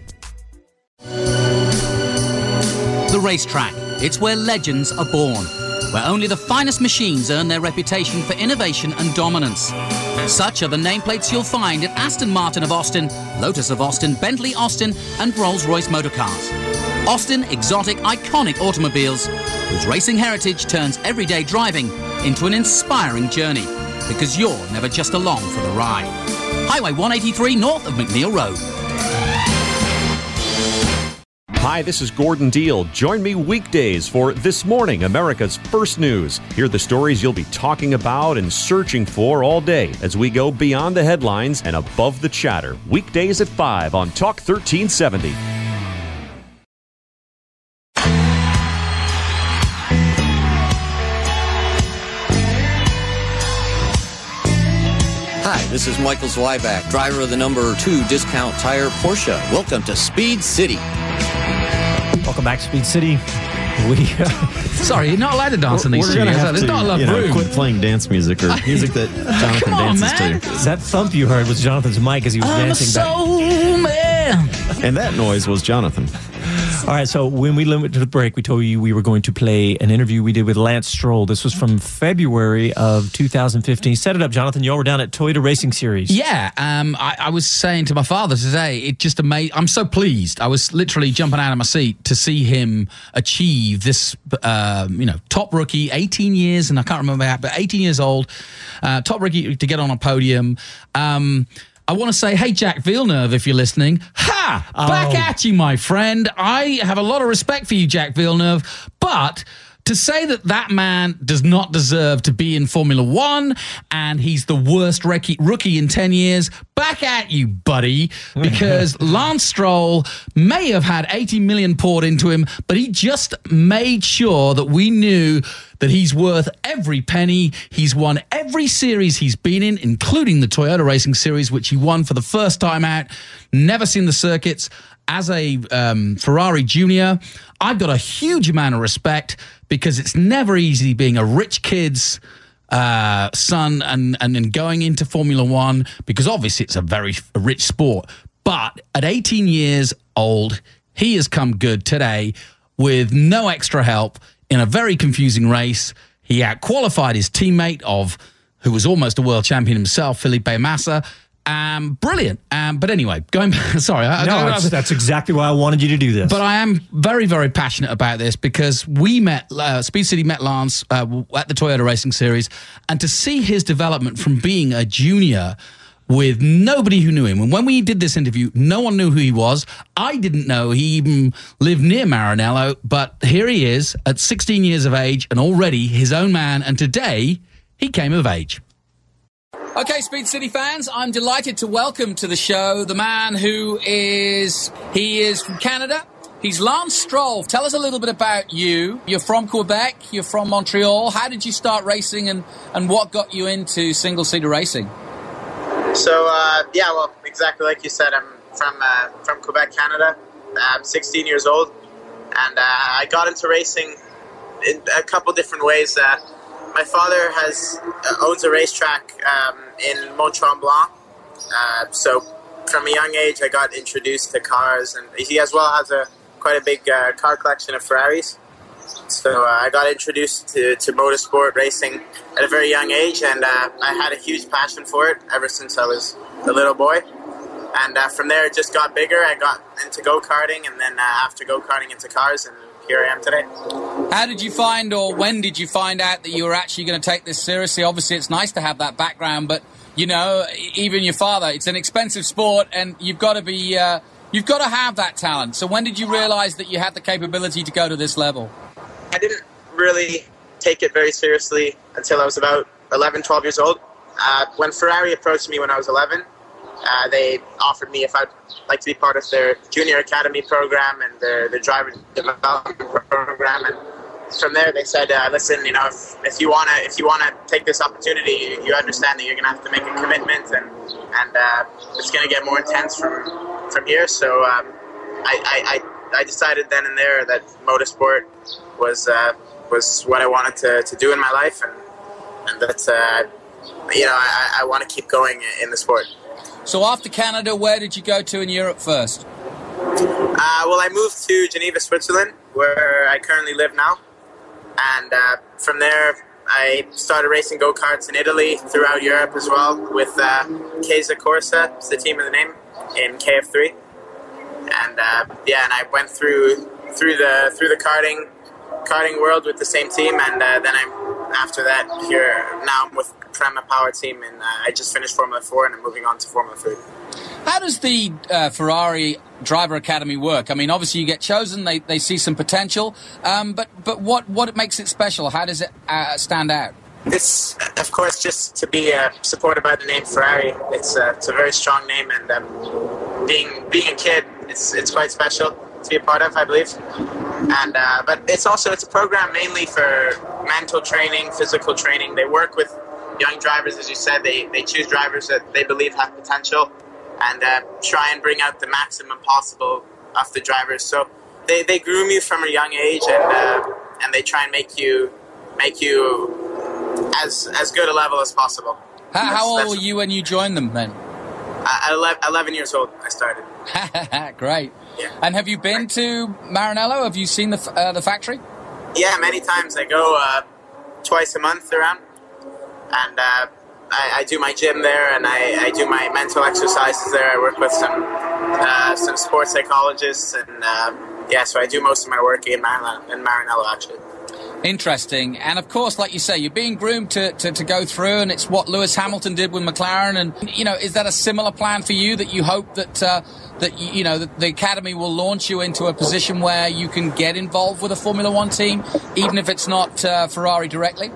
The racetrack. It's where legends are born, where only the finest machines earn their reputation for innovation and dominance. Such are the nameplates you'll find at Aston Martin of Austin, Lotus of Austin, Bentley Austin, and Rolls-Royce Motor Cars. Austin exotic, iconic automobiles whose racing heritage turns everyday driving into an inspiring journey, because you're never just along for the ride. Highway one eighty-three north of McNeil Road. Hi, this is Gordon Deal. Join me weekdays for This Morning, America's First News. Hear the stories you'll be talking about and searching for all day as we go beyond the headlines and above the chatter. Weekdays at five on Talk thirteen seventy. Hi, this is Michael Zweiback, driver of the number two Discount Tire Porsche. Welcome to Speed City. Welcome back to Speed City. We uh, Sorry, you're not allowed to dance in these studios. There's not enough you know, room. Quit playing dance music or music that Jonathan Come on, dances man. to. That thump you heard was Jonathan's mic as he was I'm dancing a back. soul man. And that noise was Jonathan. All right, so when we went to the break, we told you we were going to play an interview we did with Lance Stroll. This was from February of two thousand fifteen. Set it up, Jonathan. Y'all were down at Toyota Racing Series. Yeah, um, I, I was saying to my father today, it just amazed. I'm so pleased. I was literally jumping out of my seat to see him achieve this, um, you know, top rookie, eighteen years, and I can't remember how, but eighteen years old, uh, top rookie to get on a podium. Um, I want to say, hey, Jack Villeneuve, if you're listening, ha! Back Oh. at you, my friend. I have a lot of respect for you, Jack Villeneuve, but to say that that man does not deserve to be in Formula One and he's the worst rookie, rookie in ten years, back at you, buddy, because Lance Stroll may have had eighty million poured into him, but he just made sure that we knew that he's worth every penny. He's won every series he's been in, including the Toyota Racing Series, which he won for the first time out. Never seen the circuits. As a um, Ferrari junior, I've got a huge amount of respect because it's never easy being a rich kid's uh, son and, and, and going into Formula One, because obviously it's a very rich sport. But at eighteen years old, he has come good today with no extra help in a very confusing race. He out-qualified his teammate of, who was almost a world champion himself, Felipe Massa. Um, brilliant. Um, but anyway, going back, sorry. I, No, I, I, that's, that's exactly why I wanted you to do this. but I am very, very passionate about this because we met, uh, Speed City met Lance uh, at the Toyota Racing Series, and to see his development from being a junior with nobody who knew him. And when we did this interview, no one knew who he was. I didn't know he even lived near Maranello, but here he is at sixteen years of age and already his own man. And today he came of age. Okay, Speed City fans, I'm delighted to welcome to the show the man who is, he is from Canada. He's Lance Stroll. Tell us a little bit about you. You're from Quebec, you're from Montreal. How did you start racing, and, and what got you into single-seater racing? So, uh, yeah, well, exactly like you said, I'm from uh, from Quebec, Canada. I'm sixteen years old, and uh, I got into racing in a couple different ways. Uh, my father has uh, owns a racetrack um, in Mont-Tremblant, uh, so from a young age I got introduced to cars, and he as well has a quite a big uh, car collection of Ferraris. So uh, I got introduced to, to motorsport racing at a very young age, and uh, I had a huge passion for it ever since I was a little boy. And uh, from there it just got bigger. I got into go-karting, and then uh, after go-karting into cars, and here I am today. How did you find, or when did you find out that you were actually going to take this seriously? Obviously, it's nice to have that background, but, you know, even your father, it's an expensive sport, and you've got to be, uh, you've got to have that talent. So when did you realize that you had the capability to go to this level? I didn't really take it very seriously until I was about eleven, twelve years old. Uh, when Ferrari approached me when I was eleven, uh, they offered me if I'd like to be part of their junior academy program and their, their driver development program. And from there, they said, uh, "Listen, you know, if, if you wanna if you wanna take this opportunity, you, you understand that you're gonna have to make a commitment, and and uh, it's gonna get more intense from from here." So um, I, I, I I decided then and there that motorsport was uh, was what I wanted to, to do in my life, and and that uh, you know I, I want to keep going in the sport. So after Canada, where did you go to in Europe first? Uh, well, I moved to Geneva, Switzerland, where I currently live now, and uh, from there I started racing go-karts in Italy, throughout Europe as well, with uh, Chiesa Corsa, it's the team of the name, in K F three, and uh, yeah, and I went through through the through the karting. karting world with the same team, and uh, then I'm after that here now I'm with Prema Power Team, and uh, I just finished Formula four and I'm moving on to Formula three. How does the uh, Ferrari Driver Academy work? I mean, obviously you get chosen, they, they see some potential, um, but but what what makes it special? How does it uh, stand out? It's of course just to be uh, supported by the name Ferrari. It's uh, it's a very strong name, and um, being being a kid, it's it's quite special to be a part of, I believe. And uh, but it's also it's a program mainly for mental training, physical training. They work with young drivers, as you said. They they choose drivers that they believe have potential, and uh, try and bring out the maximum possible of the drivers. So they, they groom you from a young age, and uh, and they try and make you make you as as good a level as possible. How, how old were you when you joined them then? Uh, at eleven years old, I started. Great. Yeah. And have you been to Maranello? Have you seen the uh, the factory? Yeah, many times. I go uh, twice a month around, and uh, I, I do my gym there, and I, I do my mental exercises there. I work with some uh, some sports psychologists, and uh, yeah, so I do most of my work in Maranello, in Maranello actually. Interesting. And of course, like you say, you're being groomed to, to, to go through, and it's what Lewis Hamilton did with McLaren. And, you know, is that a similar plan for you, that you hope that, uh, that you know, that the Academy will launch you into a position where you can get involved with a Formula One team, even if it's not uh, Ferrari directly?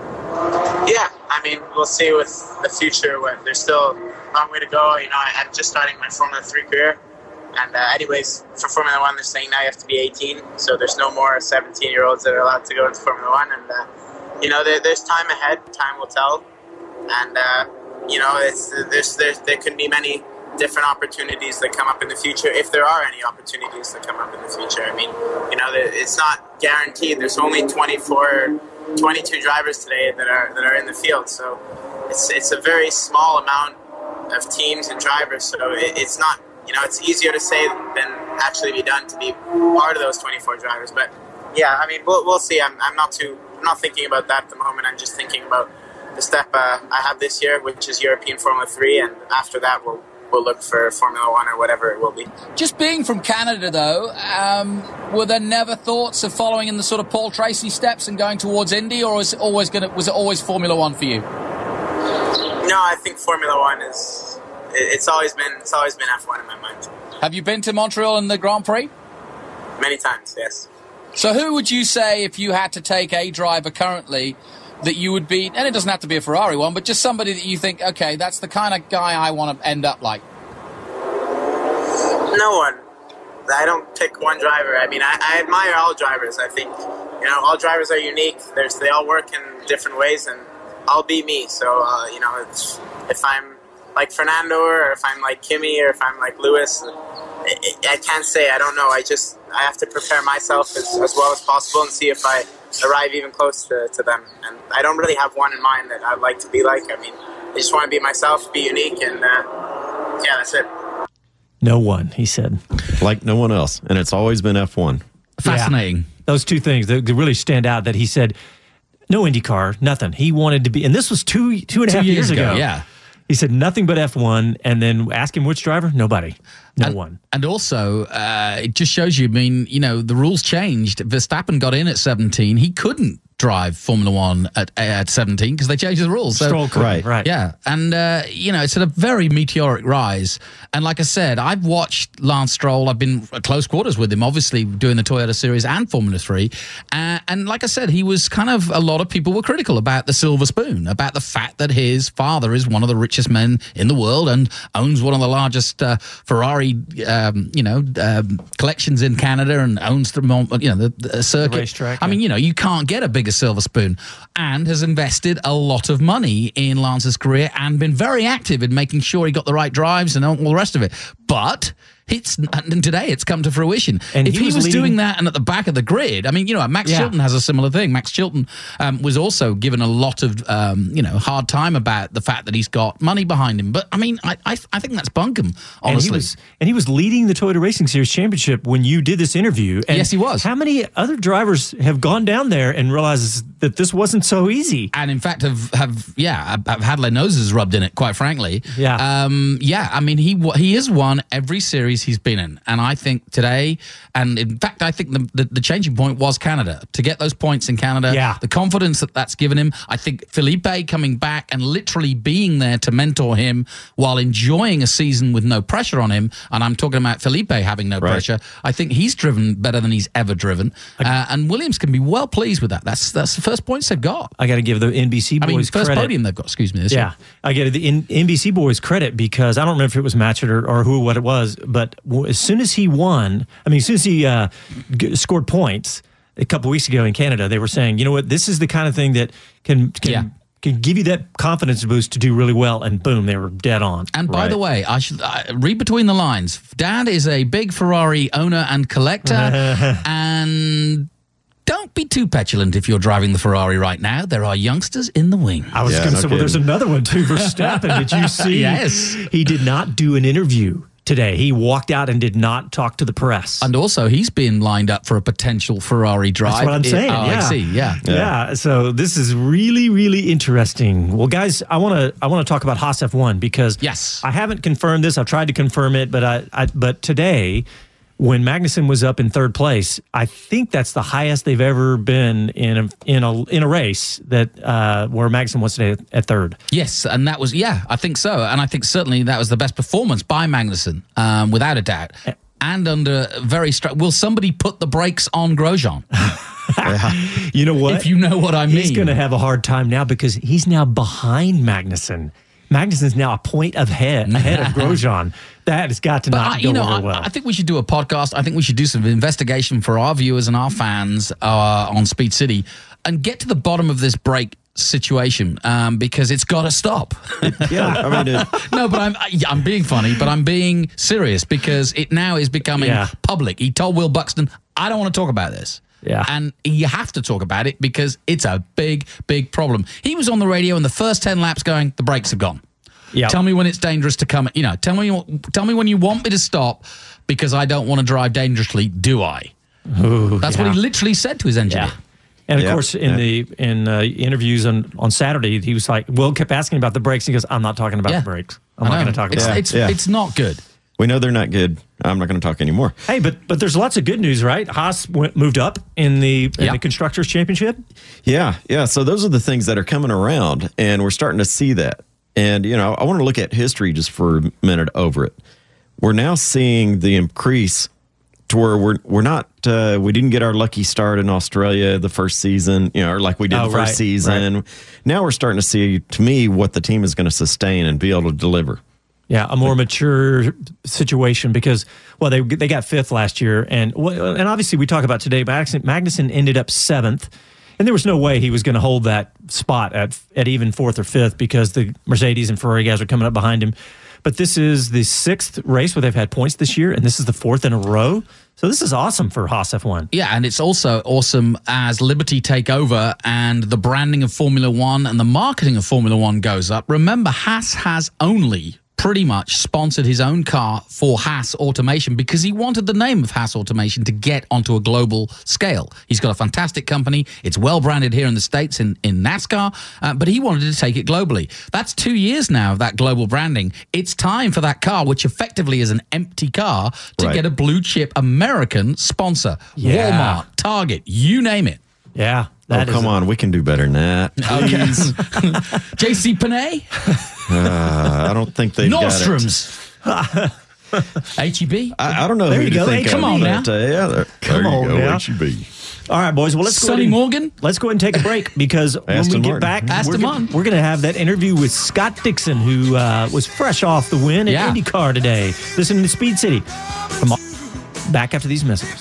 Yeah, I mean, we'll see with the future. When there's still a long way to go. You know, I, I'm just starting my Formula three career. And uh, anyways, for Formula One, they're saying now you have to be eighteen, so there's no more seventeen-year-olds that are allowed to go into Formula One. And, uh, you know, there, there's time ahead. Time will tell. And, uh, you know, it's, there's, there's, there could be many different opportunities that come up in the future, if there are any opportunities that come up in the future. I mean, you know, it's not guaranteed. There's only twenty-four, twenty-two drivers today that are that are in the field. So it's, it's a very small amount of teams and drivers. So it, it's not... You know, it's easier to say than actually be done to be part of those twenty-four drivers. But yeah, I mean, we'll, we'll see. I'm, I'm not too, I'm not thinking about that at the moment. I'm just thinking about the step uh, I have this year, which is European Formula three, and after that, we'll we'll look for Formula One or whatever it will be. Just being from Canada, though, um, were there never thoughts of following in the sort of Paul Tracy steps and going towards Indy, or was it always going was it always Formula One for you? No, I think Formula One is it, it's always been it's always been F one in my mind. Have you been to Montreal in the Grand Prix? Many times, yes. So who would you say, if you had to take a driver currently, that you would be, and it doesn't have to be a Ferrari one, but just somebody that you think, okay, that's the kind of guy I want to end up like? No one. I don't pick one driver. I mean, I, I admire all drivers. I think, you know, all drivers are unique. There's, they all work in different ways, and I'll be me. So, uh, you know, it's, if I'm like Fernando, or if I'm like Kimi, or if I'm like Lewis, I, I can't say. I don't know. I just, I have to prepare myself as, as well as possible and see if I arrive even close to, to them. And I don't really have one in mind that I'd like to be like. I mean, I just want to be myself, be unique, and uh, yeah, that's it. No one, he said. Like no one else. And it's always been F one. Fascinating. Yeah. Those two things that really stand out, that he said, no IndyCar, nothing. He wanted to be, and this was two, two and a Two half years years ago. ago, yeah. He said nothing but F one, and then ask him which driver? Nobody. No and, one. And also, uh, it just shows you, I mean, you know, the rules changed. Verstappen got in at seventeen. He couldn't drive Formula One at at seventeen because they changed the rules. So, Stroll couldn't, right. right. Yeah. And, uh, you know, it's at a very meteoric rise. And like I said, I've watched Lance Stroll. I've been at close quarters with him, obviously, doing the Toyota Series and Formula three. Uh, and like I said, he was kind of, a lot of people were critical about the silver spoon, about the fact that his father is one of the richest men in the world and owns one of the largest uh, Ferrari, um, you know, um, collections in Canada, and owns the, you know, the, the circuit. The racetrack, I mean, you know, you can't get a bigger silver spoon, and has invested a lot of money in Lance's career and been very active in making sure he got the right drives and all the rest of it. But it's, and today it's come to fruition. And if he he was was, leading- doing that and at the back of the grid, I mean, you know, Max Yeah. Chilton has a similar thing. Max Chilton um, was also given a lot of, um, you know, hard time about the fact that he's got money behind him. But I mean, I I, I think that's bunkum, honestly. And he, was, and he was leading the Toyota Racing Series Championship when you did this interview. And Yes, he was. How many other drivers have gone down there and realized that this wasn't so easy? And in fact, have have yeah, have, have had their noses rubbed in it. Quite frankly, Yeah. um, yeah. I mean, he wa- he has won every series he's been in, and I think today, and in fact, I think the, the the changing point was Canada, to get those points in Canada. Yeah. The confidence that that's given him. I think Felipe coming back and literally being there to mentor him while enjoying a season with no pressure on him, and I'm talking about Felipe having no Right. pressure. I think he's driven better than he's ever driven, uh, and Williams can be well pleased with that. That's that's the first points they've got. I got to give the N B C boys I mean, first credit. podium they've got, excuse me, this Yeah, year. I get the N- NBC boys credit, because I don't remember if it was Matchett or, or who, what it was, but w- as soon as he won, I mean, as soon as he uh, g- scored points a couple weeks ago in Canada, they were saying, you know what, this is the kind of thing that can can, Yeah. can give you that confidence boost to do really well, and boom, they were dead on. And by the way, I should I, read between the lines. Dad is a big Ferrari owner and collector, and don't be too petulant if you're driving the Ferrari right now. There are youngsters in the wing. I was Yeah, going to no say, well, there's kidding. another one too, Verstappen. Did you see? Yes. He did not do an interview today. He walked out and did not talk to the press. And also, he's been lined up for a potential Ferrari drive. That's what I'm in saying. R X C, yeah. yeah. yeah, So this is really, really interesting. Well, guys, I want to I want to talk about Haas F one, because Yes. I haven't confirmed this. I've tried to confirm it, but I, I but today, when Magnussen was up in third place, I think that's the highest they've ever been in a in a in a race that uh, where Magnussen was today at, at third. Yes, and that was, yeah, I think so. And I think certainly that was the best performance by Magnussen, um, without a doubt. And under very str- will somebody put the brakes on Grosjean? You know what? If you know what I mean. He's going to have a hard time now, because he's now behind Magnussen. Magnussen's now a point of head, ahead of Grosjean. That has got to But not I, go you know, over I, well. I think we should do a podcast. I think we should do some investigation for our viewers and our fans uh, on Speed City, and get to the bottom of this brake situation, um, because it's got to stop. Yeah, I mean, it, No, but I'm I- I'm being funny, but I'm being serious, because it now is becoming Yeah. public. He told Will Buxton, "I don't want to talk about this." Yeah. And you have to talk about it, because it's a big, big problem. He was on the radio in the first ten laps going, "The brakes have gone. Yeah. Tell me when it's dangerous to come. You know, tell me, tell me when you want me to stop, because I don't want to drive dangerously. Do I?" Ooh, That's yeah. what he literally said to his engineer. Yeah. And of Yeah, course, in yeah. the in uh, interviews on, on Saturday, he was like, Will kept asking about the brakes. He goes, I'm not talking about Yeah. the brakes. I'm I not know. going to talk it's, about it. it's, Yeah. it's not good. we know they're not good. I'm not going to talk anymore. Hey, but but there's lots of good news, right? Haas went, moved up in the in Yeah. the Constructors' Championship. Yeah, yeah. So those are the things that are coming around, and we're starting to see that. And, you know, I want to look at history just for a minute over it. We're now seeing the increase to where we're we're not uh, we didn't get our lucky start in Australia the first season, you know, or like we did Oh, the first right, season. right. Now we're starting to see, to me, what the team is going to sustain and be able to deliver. Yeah, a more mature situation because, well, they they got fifth last year, and well, and obviously we talk about today, Magnussen, Magnussen ended up seventh, and there was no way he was going to hold that spot at at even fourth or fifth because the Mercedes and Ferrari guys are coming up behind him. But this is the sixth race where they've had points this year, and this is the fourth in a row. So this is awesome for Haas F one. Yeah, and it's also awesome as Liberty take over and the branding of Formula One and the marketing of Formula One goes up. Remember, Haas has only pretty much sponsored his own car for Haas Automation because he wanted the name of Haas Automation to get onto a global scale. He's got a fantastic company. It's well branded here in the States in, in NASCAR, uh, but he wanted to take it globally. That's two years now of that global branding. It's time for that car, which effectively is an empty car, to Right. get a blue chip American sponsor. Yeah. Walmart, Target, you name it. Yeah. Oh, come on. We can do better than that. Please. J C Penney? Uh, I don't think they've Nordstrom's. H E B? got it. I, I don't know There who you to go. think Hey, come of, on but, now. Uh, yeah, there, Come there on you go, now. H E B. All right, boys. Well, let's go Sonny ahead and- Morgan? Let's go ahead and take a break because when we Aston get Martin. back, Aston we're, go- Martin. we're going to have that interview with Scott Dixon, who uh, was fresh off the win at Yeah. IndyCar today. Listen to Speed City. From back after these messages.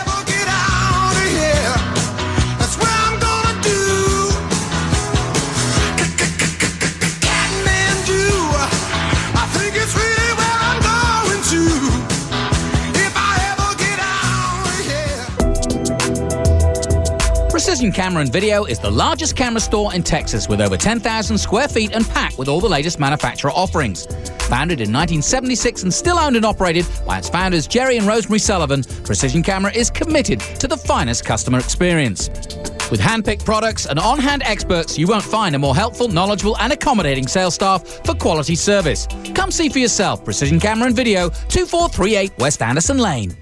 Precision Camera and Video is the largest camera store in Texas with over ten thousand square feet and packed with all the latest manufacturer offerings. Founded in nineteen seventy-six and still owned and operated by its founders Jerry and Rosemary Sullivan, Precision Camera is committed to the finest customer experience. With hand-picked products and on-hand experts, you won't find a more helpful, knowledgeable and accommodating sales staff for quality service. Come see for yourself. Precision Camera and Video, two four three eight West Anderson Lane.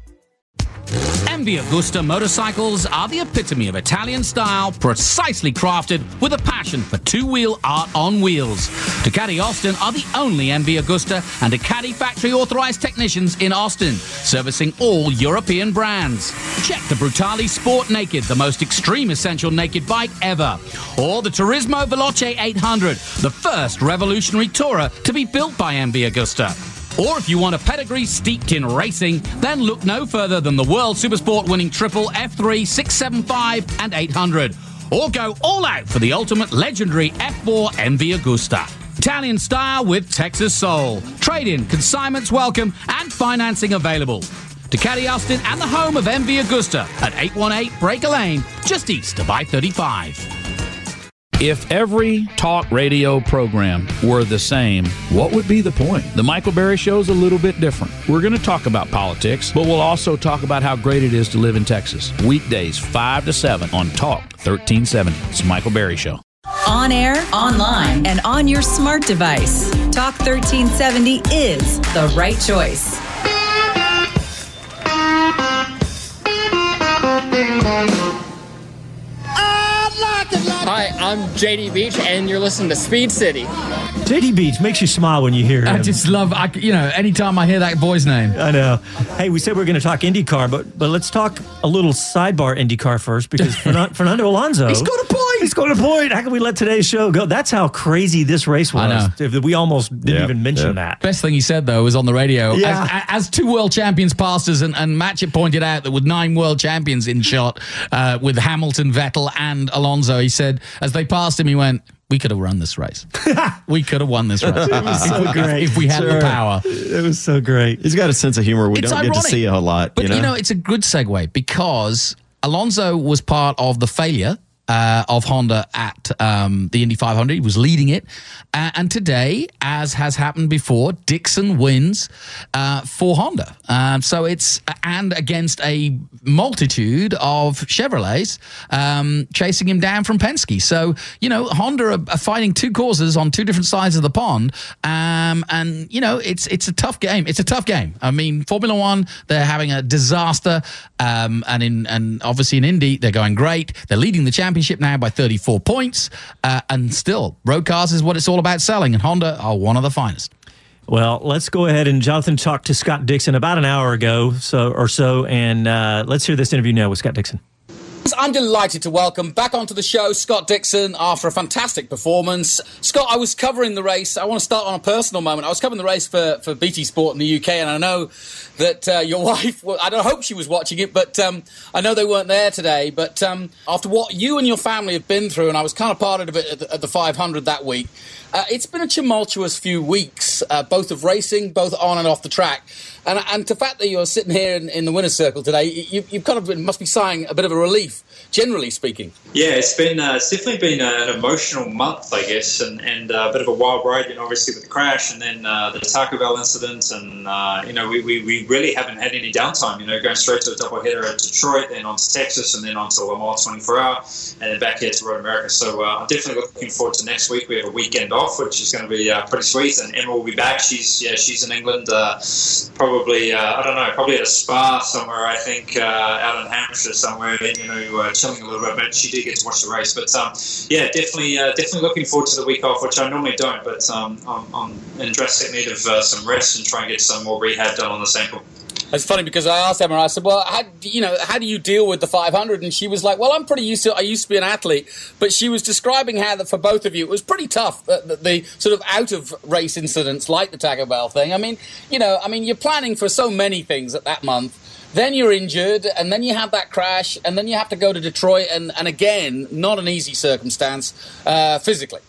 M V Agusta motorcycles are the epitome of Italian style, precisely crafted with a passion for two-wheel art on wheels. Ducati Austin are the only M V Agusta and Ducati factory-authorized technicians in Austin, servicing all European brands. Check the Brutale Sport Naked, the most extreme essential naked bike ever. Or the Turismo Veloce eight hundred, the first revolutionary tourer to be built by M V Agusta. Or if you want a pedigree steeped in racing, then look no further than the World Supersport winning triple F three, six seventy-five and eight hundred. Or go all out for the ultimate legendary F four M V Agusta. Italian style with Texas soul. Trade-in, consignments welcome, and financing available. Ducati Austin and the home of M V Agusta at eight one eight Breaker Lane, just east of I thirty-five. If every talk radio program were the same, what would be the point? The Michael Berry Show is a little bit different. We're going to talk about politics, but we'll also talk about how great it is to live in Texas. Weekdays, five to seven on Talk thirteen seventy. It's the Michael Berry Show. On air, online, and on your smart device. Talk thirteen seventy is the right choice. Hi, I'm J D Beach, and you're listening to Speed City. J D Beach makes you smile when you hear him. I just love, I, you know, anytime I hear that boy's name. I know. Hey, we said we were going to talk IndyCar, but but let's talk a little sidebar IndyCar first because Fernan- Fernando Alonso. He's got a point. He's got a point. How can we let today's show go? That's how crazy this race was. I know. We almost didn't Yep, even mention yep. that. Best thing he said, though, was on the radio. Yeah. As, as two world champions passed us, and, and Matchett pointed out that with nine world champions in shot, uh, with Hamilton, Vettel, and Alonso, he said, as they passed him, he went, we could have run this race. We could have won this race. It was so if, we, great. if we had Sure. the power. It was so great. He's got a sense of humor we It's don't ironic, get to see a lot. But, you know, you know, it's a good segue because Alonso was part of the failure Uh, of Honda at um, the Indy five hundred. He was leading it. Uh, and today, as has happened before, Dixon wins uh, for Honda. Um, so it's, and against a multitude of Chevrolets um, chasing him down from Penske. So, you know, Honda are, are fighting two causes on two different sides of the pond. Um, and, you know, it's it's a tough game. It's a tough game. I mean, Formula One, they're having a disaster. Um, and in and obviously in Indy, they're going great. They're leading the championship. championship now by thirty-four points. Uh, and still, road cars is what it's all about selling, and Honda are one of the finest. Well, let's go ahead and Jonathan talked to Scott Dixon about an hour ago so or so, and uh, let's hear this interview now with Scott Dixon. I'm delighted to welcome back onto the show Scott Dixon after a fantastic performance. Scott, I was covering the race. I want to start on a personal moment. I was covering the race for, for B T Sport in the U K, and I know that uh, your wife, well, I don't hope she was watching it, but um, I know they weren't there today. But um, after what you and your family have been through, and I was kind of part of it at the, at the five hundred that week, uh, it's been a tumultuous few weeks, uh, both of racing, both on and off the track. And, and the fact that you're sitting here in, in the winner's circle today, you, you've kind of been, must be sighing a bit of a relief, generally speaking. Yeah, it's been uh, it's definitely been an emotional month, I guess, and, and uh, a bit of a wild ride, you know, obviously with the crash and then uh, the Taco Bell incident. And, uh, you know, we, we, we really haven't had any downtime, you know, going straight to a doubleheader at Detroit, then on to Texas, and then on to Le Mans twenty-four hour, and then back here to Road America. So uh, I'm definitely looking forward to next week. We have a weekend off, which is going to be uh, pretty sweet. And Emma will be back. She's, yeah, she's in England, uh, probably, uh, I don't know, probably at a spa somewhere, I think, uh, out in Hampshire somewhere, you know, uh, chilling a little bit, but she did get to watch the race. But um, yeah, definitely uh, definitely looking forward to the week off, which I normally don't, but um, I'm, I'm in drastic need of uh, some rest and try and get some more rehab done on the ankle. It's funny because I asked Emma, I said, well, how, you know, how do you deal with the five hundred? And she was like, well, I'm pretty used to it. I used to be an athlete. But she was describing how that for both of you, it was pretty tough, uh, the, the sort of out-of-race incidents like the Taco Bell thing. I mean, you know, I mean, you're planning for so many things at that month. Then you're injured, and then you have that crash, and then you have to go to Detroit, and, and again, not an easy circumstance uh, physically.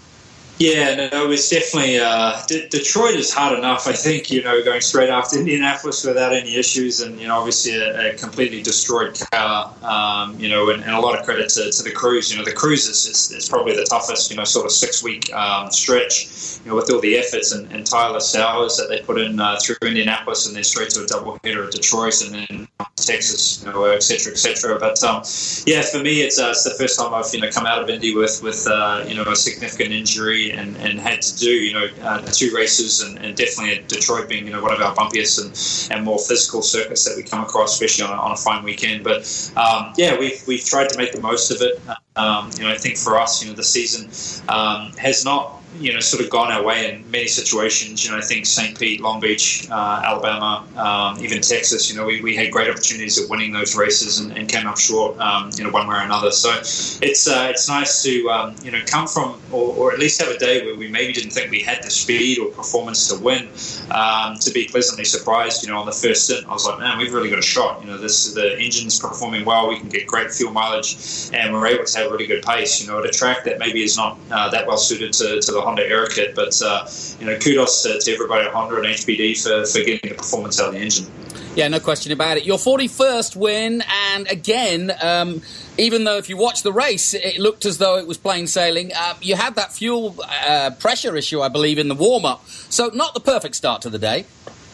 Yeah, no, it was definitely uh, D- Detroit is hard enough. I think, you know, going straight after Indianapolis without any issues, and you know, obviously a, a completely destroyed car. Um, you know, and, and a lot of credit to, to the crews. You know, the crews is, is, is probably the toughest. You know, sort of six week um, stretch. You know, with all the efforts and, and tireless hours that they put in uh, through Indianapolis, and then straight to a doubleheader at Detroit, and then Texas, you know, et cetera, et cetera. But um, yeah, for me, it's uh, it's the first time I've you know come out of Indy with with uh, you know a significant injury. And, and had to do, you know, uh, two races, and, and definitely at Detroit being, you know, one of our bumpiest and, and more physical circuits that we come across, especially on a, on a fine weekend. But um, yeah, we've we've tried to make the most of it. Um, you know, I think for us, you know, the season um, has not, you know, sort of gone our way in many situations. You know, I think Saint Pete, Long Beach, uh, Alabama, um, even Texas, you know, we, we had great opportunities at winning those races and, and came up short, um, you know, one way or another. So it's uh, it's nice to, um, you know, come from, or, or at least have a day where we maybe didn't think we had the speed or performance to win, um, to be pleasantly surprised, you know, on the first stint. I was like, man, we've really got a shot. You know, this the engine's performing well. We can get great fuel mileage, and we're able to have really good pace, you know, at a track that maybe is not uh, that well suited to, to the Honda Aero Kit, but uh, you know, kudos to, to everybody at Honda and H P D for, for getting the performance out of the engine. Yeah, no question about it. Your forty-first win, and again, um, even though if you watch the race, it looked as though it was plain sailing, uh, you had that fuel uh, pressure issue, I believe, in the warm-up. So not the perfect start to the day.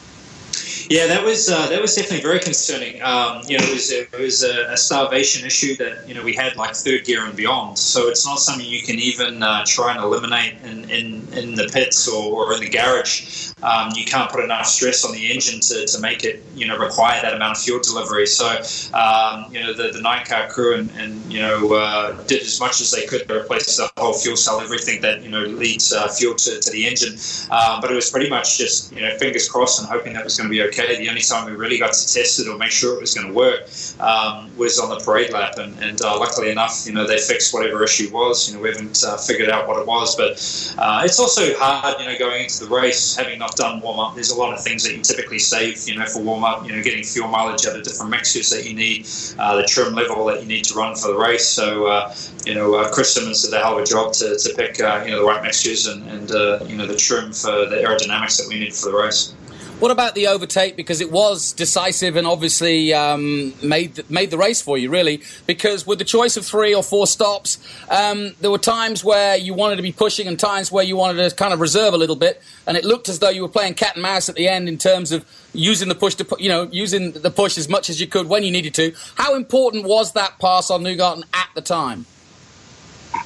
Yeah, that was uh, that was definitely very concerning. Um, you know, it was a, it was a, a starvation issue that you know we had like third gear and beyond. So it's not something you can even uh, try and eliminate in, in, in the pits or, or in the garage. Um, you can't put enough stress on the engine to, to make it you know require that amount of fuel delivery. So um, you know the, the nine car crew and, and you know uh, did as much as they could to replace the whole fuel cell, everything that you know leads uh, fuel to, to the engine. Uh, but it was pretty much just you know fingers crossed and hoping that was going to be okay. The only time we really got to test it or make sure it was going to work um, was on the parade lap, and, and uh, luckily enough, you know, they fixed whatever issue was. You know, we haven't uh, figured out what it was, but uh, it's also hard, you know, going into the race, having not done warm up. There's a lot of things that you typically save, you know, for warm up. You know, getting fuel mileage out of different mixtures that you need, uh, the trim level that you need to run for the race. So, uh, you know, uh, Chris Simmons did a hell of a job to, to pick, uh, you know, the right mixtures and, and uh, you know, the trim for the aerodynamics that we need for the race. What about the overtake? Because it was decisive and obviously um, made made the race for you, really. Because with the choice of three or four stops, um, there were times where you wanted to be pushing and times where you wanted to kind of reserve a little bit. And it looked as though you were playing cat and mouse at the end in terms of using the push to, you know, using the push as much as you could when you needed to. How important was that pass on Newgarden at the time?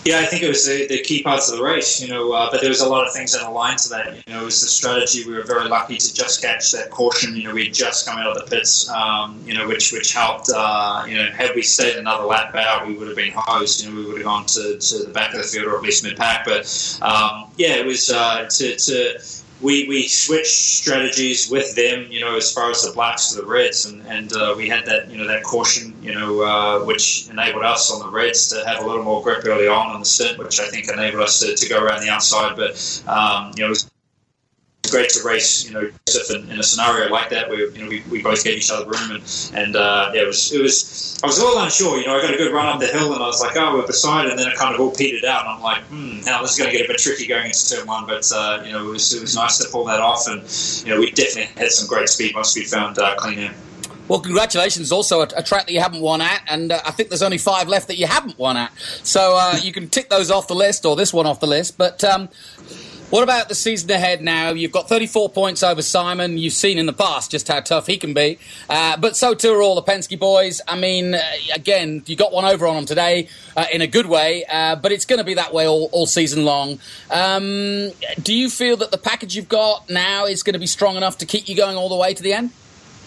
Yeah, I think it was the, the key parts of the race, you know, uh, but there was a lot of things that aligned to that. You know, it was the strategy. We were very lucky to just catch that caution. You know, we had just come out of the pits, um, you know, which which helped. Uh, you know, had we stayed another lap out, we would have been hosed. You know, we would have gone to, to the back of the field or at least mid-pack. But, um, yeah, it was uh, to... to We, we switched strategies with them, you know, as far as the blacks to the reds, and and uh, we had that, you know, that caution, you know, uh, which enabled us on the reds to have a little more grip early on on the stint, which I think enabled us to, to go around the outside. But um, you know, it was great to race, you know, in, in a scenario like that where, you know, we, we both gave each other room, and and uh, yeah, it was it was I was a little unsure, you know. I got a good run up the hill, and I was like, oh, we're beside, and then it kind of all petered out, and I'm like, hmm, now this is going to get a bit tricky going into turn one. But uh, you know, it was it was nice to pull that off, and you know, we definitely had some great speed once we found uh, clean air. Well, congratulations. Also, a, a track that you haven't won at, and uh, I think there's only five left that you haven't won at. So uh, you can tick those off the list, or this one off the list. But um, what about the season ahead now? You've got thirty-four points over Simon. You've seen in the past just how tough he can be. Uh, but so too are all the Penske boys. I mean, uh, again, you got one over on them today uh, in a good way, uh, but it's going to be that way all, all season long. Um, do you feel that the package you've got now is going to be strong enough to keep you going all the way to the end?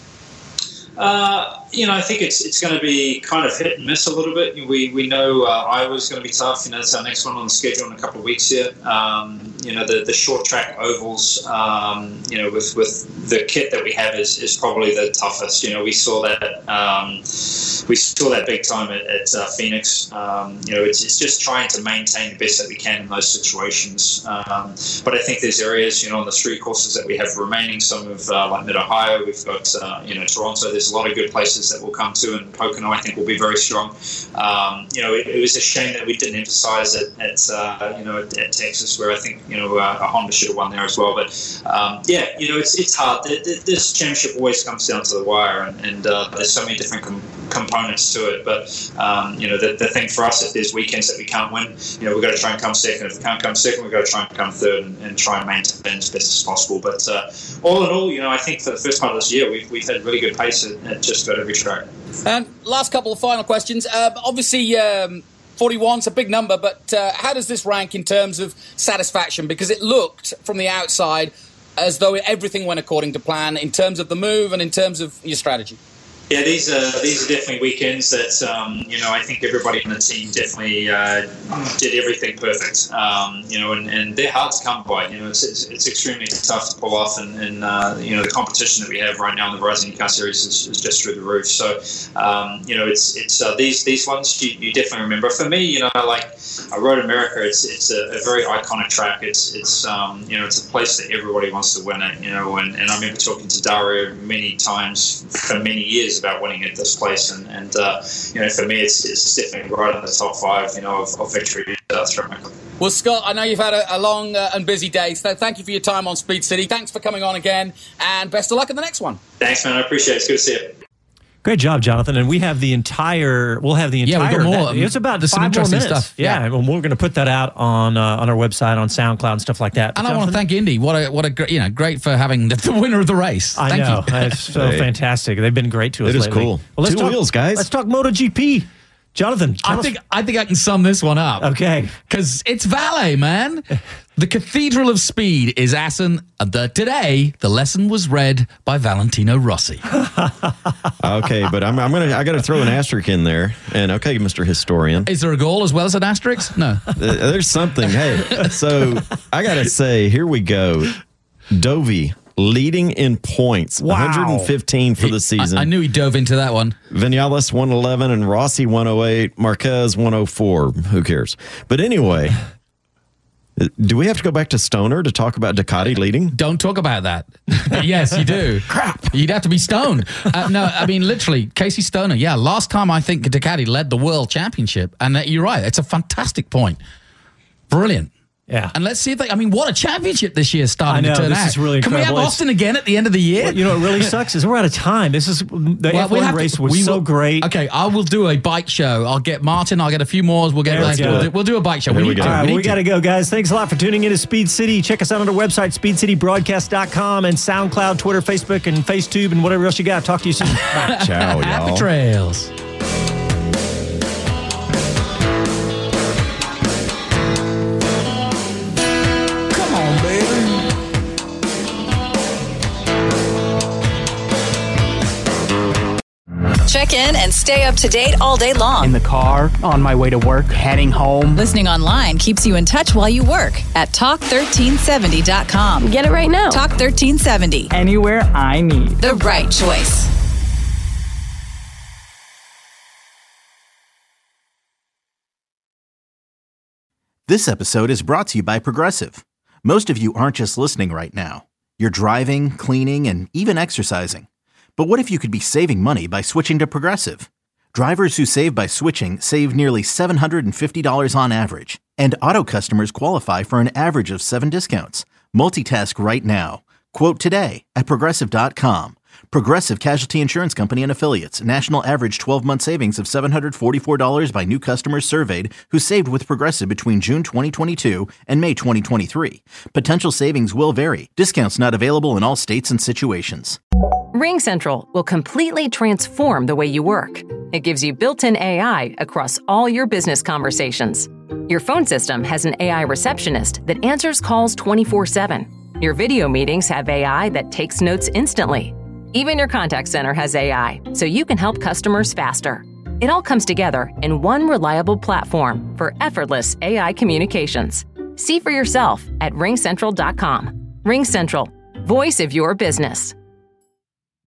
Uh, you know, I think it's it's going to be kind of hit and miss a little bit. We we know uh, Iowa's going to be tough. You know, it's our next one on the schedule in a couple of weeks here. Um, you know, the, the short track ovals, um, you know, with, with the kit that we have is, is probably the toughest. You know, we saw that um, we saw that big time at, at uh, Phoenix. Um, you know, it's it's just trying to maintain the best that we can in those situations. Um, but I think there's areas, you know, on the street courses that we have remaining. Some of uh, like Mid Ohio, we've got uh, you know, Toronto. There's a lot of good places that we'll come to, and Pocono I think will be very strong. Um, you know, it, it was a shame that we didn't emphasize it at uh, you know at, at Texas, where I think you know uh, a Honda should have won there as well. But um, yeah, you know, it's it's hard. The, the, this championship always comes down to the wire, and, and uh, there's so many different com- components to it. But um, you know, the, the thing for us, if there's weekends that we can't win, you know, we've got to try and come second. If we can't come second, we've got to try and come third, and, and try and maintain as best as possible. But uh, all in all, you know, I think for the first part of this year, we've we've had really good pace at, at just about every track. And last couple of final questions. Uh, obviously, um, forty-one's a big number, but uh, how does this rank in terms of satisfaction? Because it looked from the outside as though everything went according to plan in terms of the move and in terms of your strategy. Yeah, these are these are definitely weekends that um, you know I think everybody in the team definitely uh, did everything perfect. Um, you know, and, and they're hard to come by. You know, it's it's, it's extremely tough to pull off, and, and uh, you know the competition that we have right now in the Verizon Car Series is, is just through the roof. So um, you know, it's it's uh, these these ones you, you definitely remember. For me, you know, like I Road America, it's it's a, a very iconic track. It's it's um, you know it's a place that everybody wants to win it. You know, and, and I remember talking to Dario many times for many years about winning at this place, and, and uh, you know, for me, it's, it's definitely right in the top five, you know, of, of victory uh, throughout my career. Well, Scott, I know you've had a, a long uh, and busy day, so thank you for your time on Speed City. Thanks for coming on again, and best of luck in the next one. Thanks, man. I appreciate it. It's good to see you. Great job, Jonathan. And we have the entire, we'll have the entire, yeah, we got more. That, it's about There's five some more minutes. Stuff. Yeah, yeah. And we're going to put that out on uh, on our website, on SoundCloud and stuff like that. And Jonathan? I want to thank Indy. What a, what a great, you know, great for having the, the winner of the race. I thank know. you. It's so hey. fantastic. They've been great to us It is lately. cool. Well, let's Two talk, wheels, guys. Let's talk MotoGP. Jonathan, I think I think I can sum this one up. Okay. Because it's Valet, man. The Cathedral of Speed is Assen, and the, today the lesson was read by Valentino Rossi. Okay, but I'm, I'm gonna I got to throw an asterisk in there. And okay, Mister Historian, Is there a goal as well as an asterisk? No. uh, there's something. Hey, so I got to say, here we go. Dovey leading in points, Wow. one hundred fifteen for the season. I, I knew he dove into that one. Vinales one eleven and Rossi one oh eight, Marquez one oh four. Who cares? But anyway, do we have to go back to Stoner to talk about Ducati leading? Don't talk about that. But yes, you do. Crap. You'd have to be stoned. Uh, no, I mean, literally, Casey Stoner. Yeah, last time I think Ducati led the world championship. And uh, you're right. It's a fantastic point. Brilliant. Yeah. And let's see if they, I mean, what a championship this year starting I know, to turn this out. is really Can we have incredible. Austin again at the end of the year? Well, you know what really sucks is we're out of time. This is the Well, F we one have to- race was we so will- great. Okay, I will do a bike show. I'll get Martin. I'll get a few more. We'll get. There we Let's go. we'll, do, we'll do a bike show. There we we need go. to. All right, we well, need we got to to. go, guys. Thanks a lot for tuning in to Speed City. Check us out on our website, speed city broadcast dot com, and SoundCloud, Twitter, Facebook, and FaceTube, and whatever else you got. Talk to you soon. Bye. Ciao, y'all. Happy trails. Check in and stay up to date all day long. In the car, on my way to work, heading home. Listening online keeps you in touch while you work at talk thirteen seventy dot com. Get it right now. Talk thirteen seventy. Anywhere I need. The right choice. This episode is brought to you by Progressive. Most of you aren't just listening right now. You're driving, cleaning, and even exercising. But what if you could be saving money by switching to Progressive? Drivers who save by switching save nearly seven hundred fifty dollars on average, and auto customers qualify for an average of seven discounts. Multitask right now. Quote today at Progressive dot com. Progressive Casualty Insurance Company and Affiliates. National average twelve-month savings of seven hundred forty-four dollars by new customers surveyed who saved with Progressive between June twenty twenty-two and May twenty twenty-three. Potential savings will vary. Discounts not available in all states and situations. RingCentral will completely transform the way you work. It gives you built-in A I across all your business conversations. Your phone system has an A I receptionist that answers calls twenty-four seven. Your video meetings have A I that takes notes instantly. Even your contact center has A I, so you can help customers faster. It all comes together in one reliable platform for effortless A I communications. See for yourself at ring central dot com. RingCentral, voice of your business.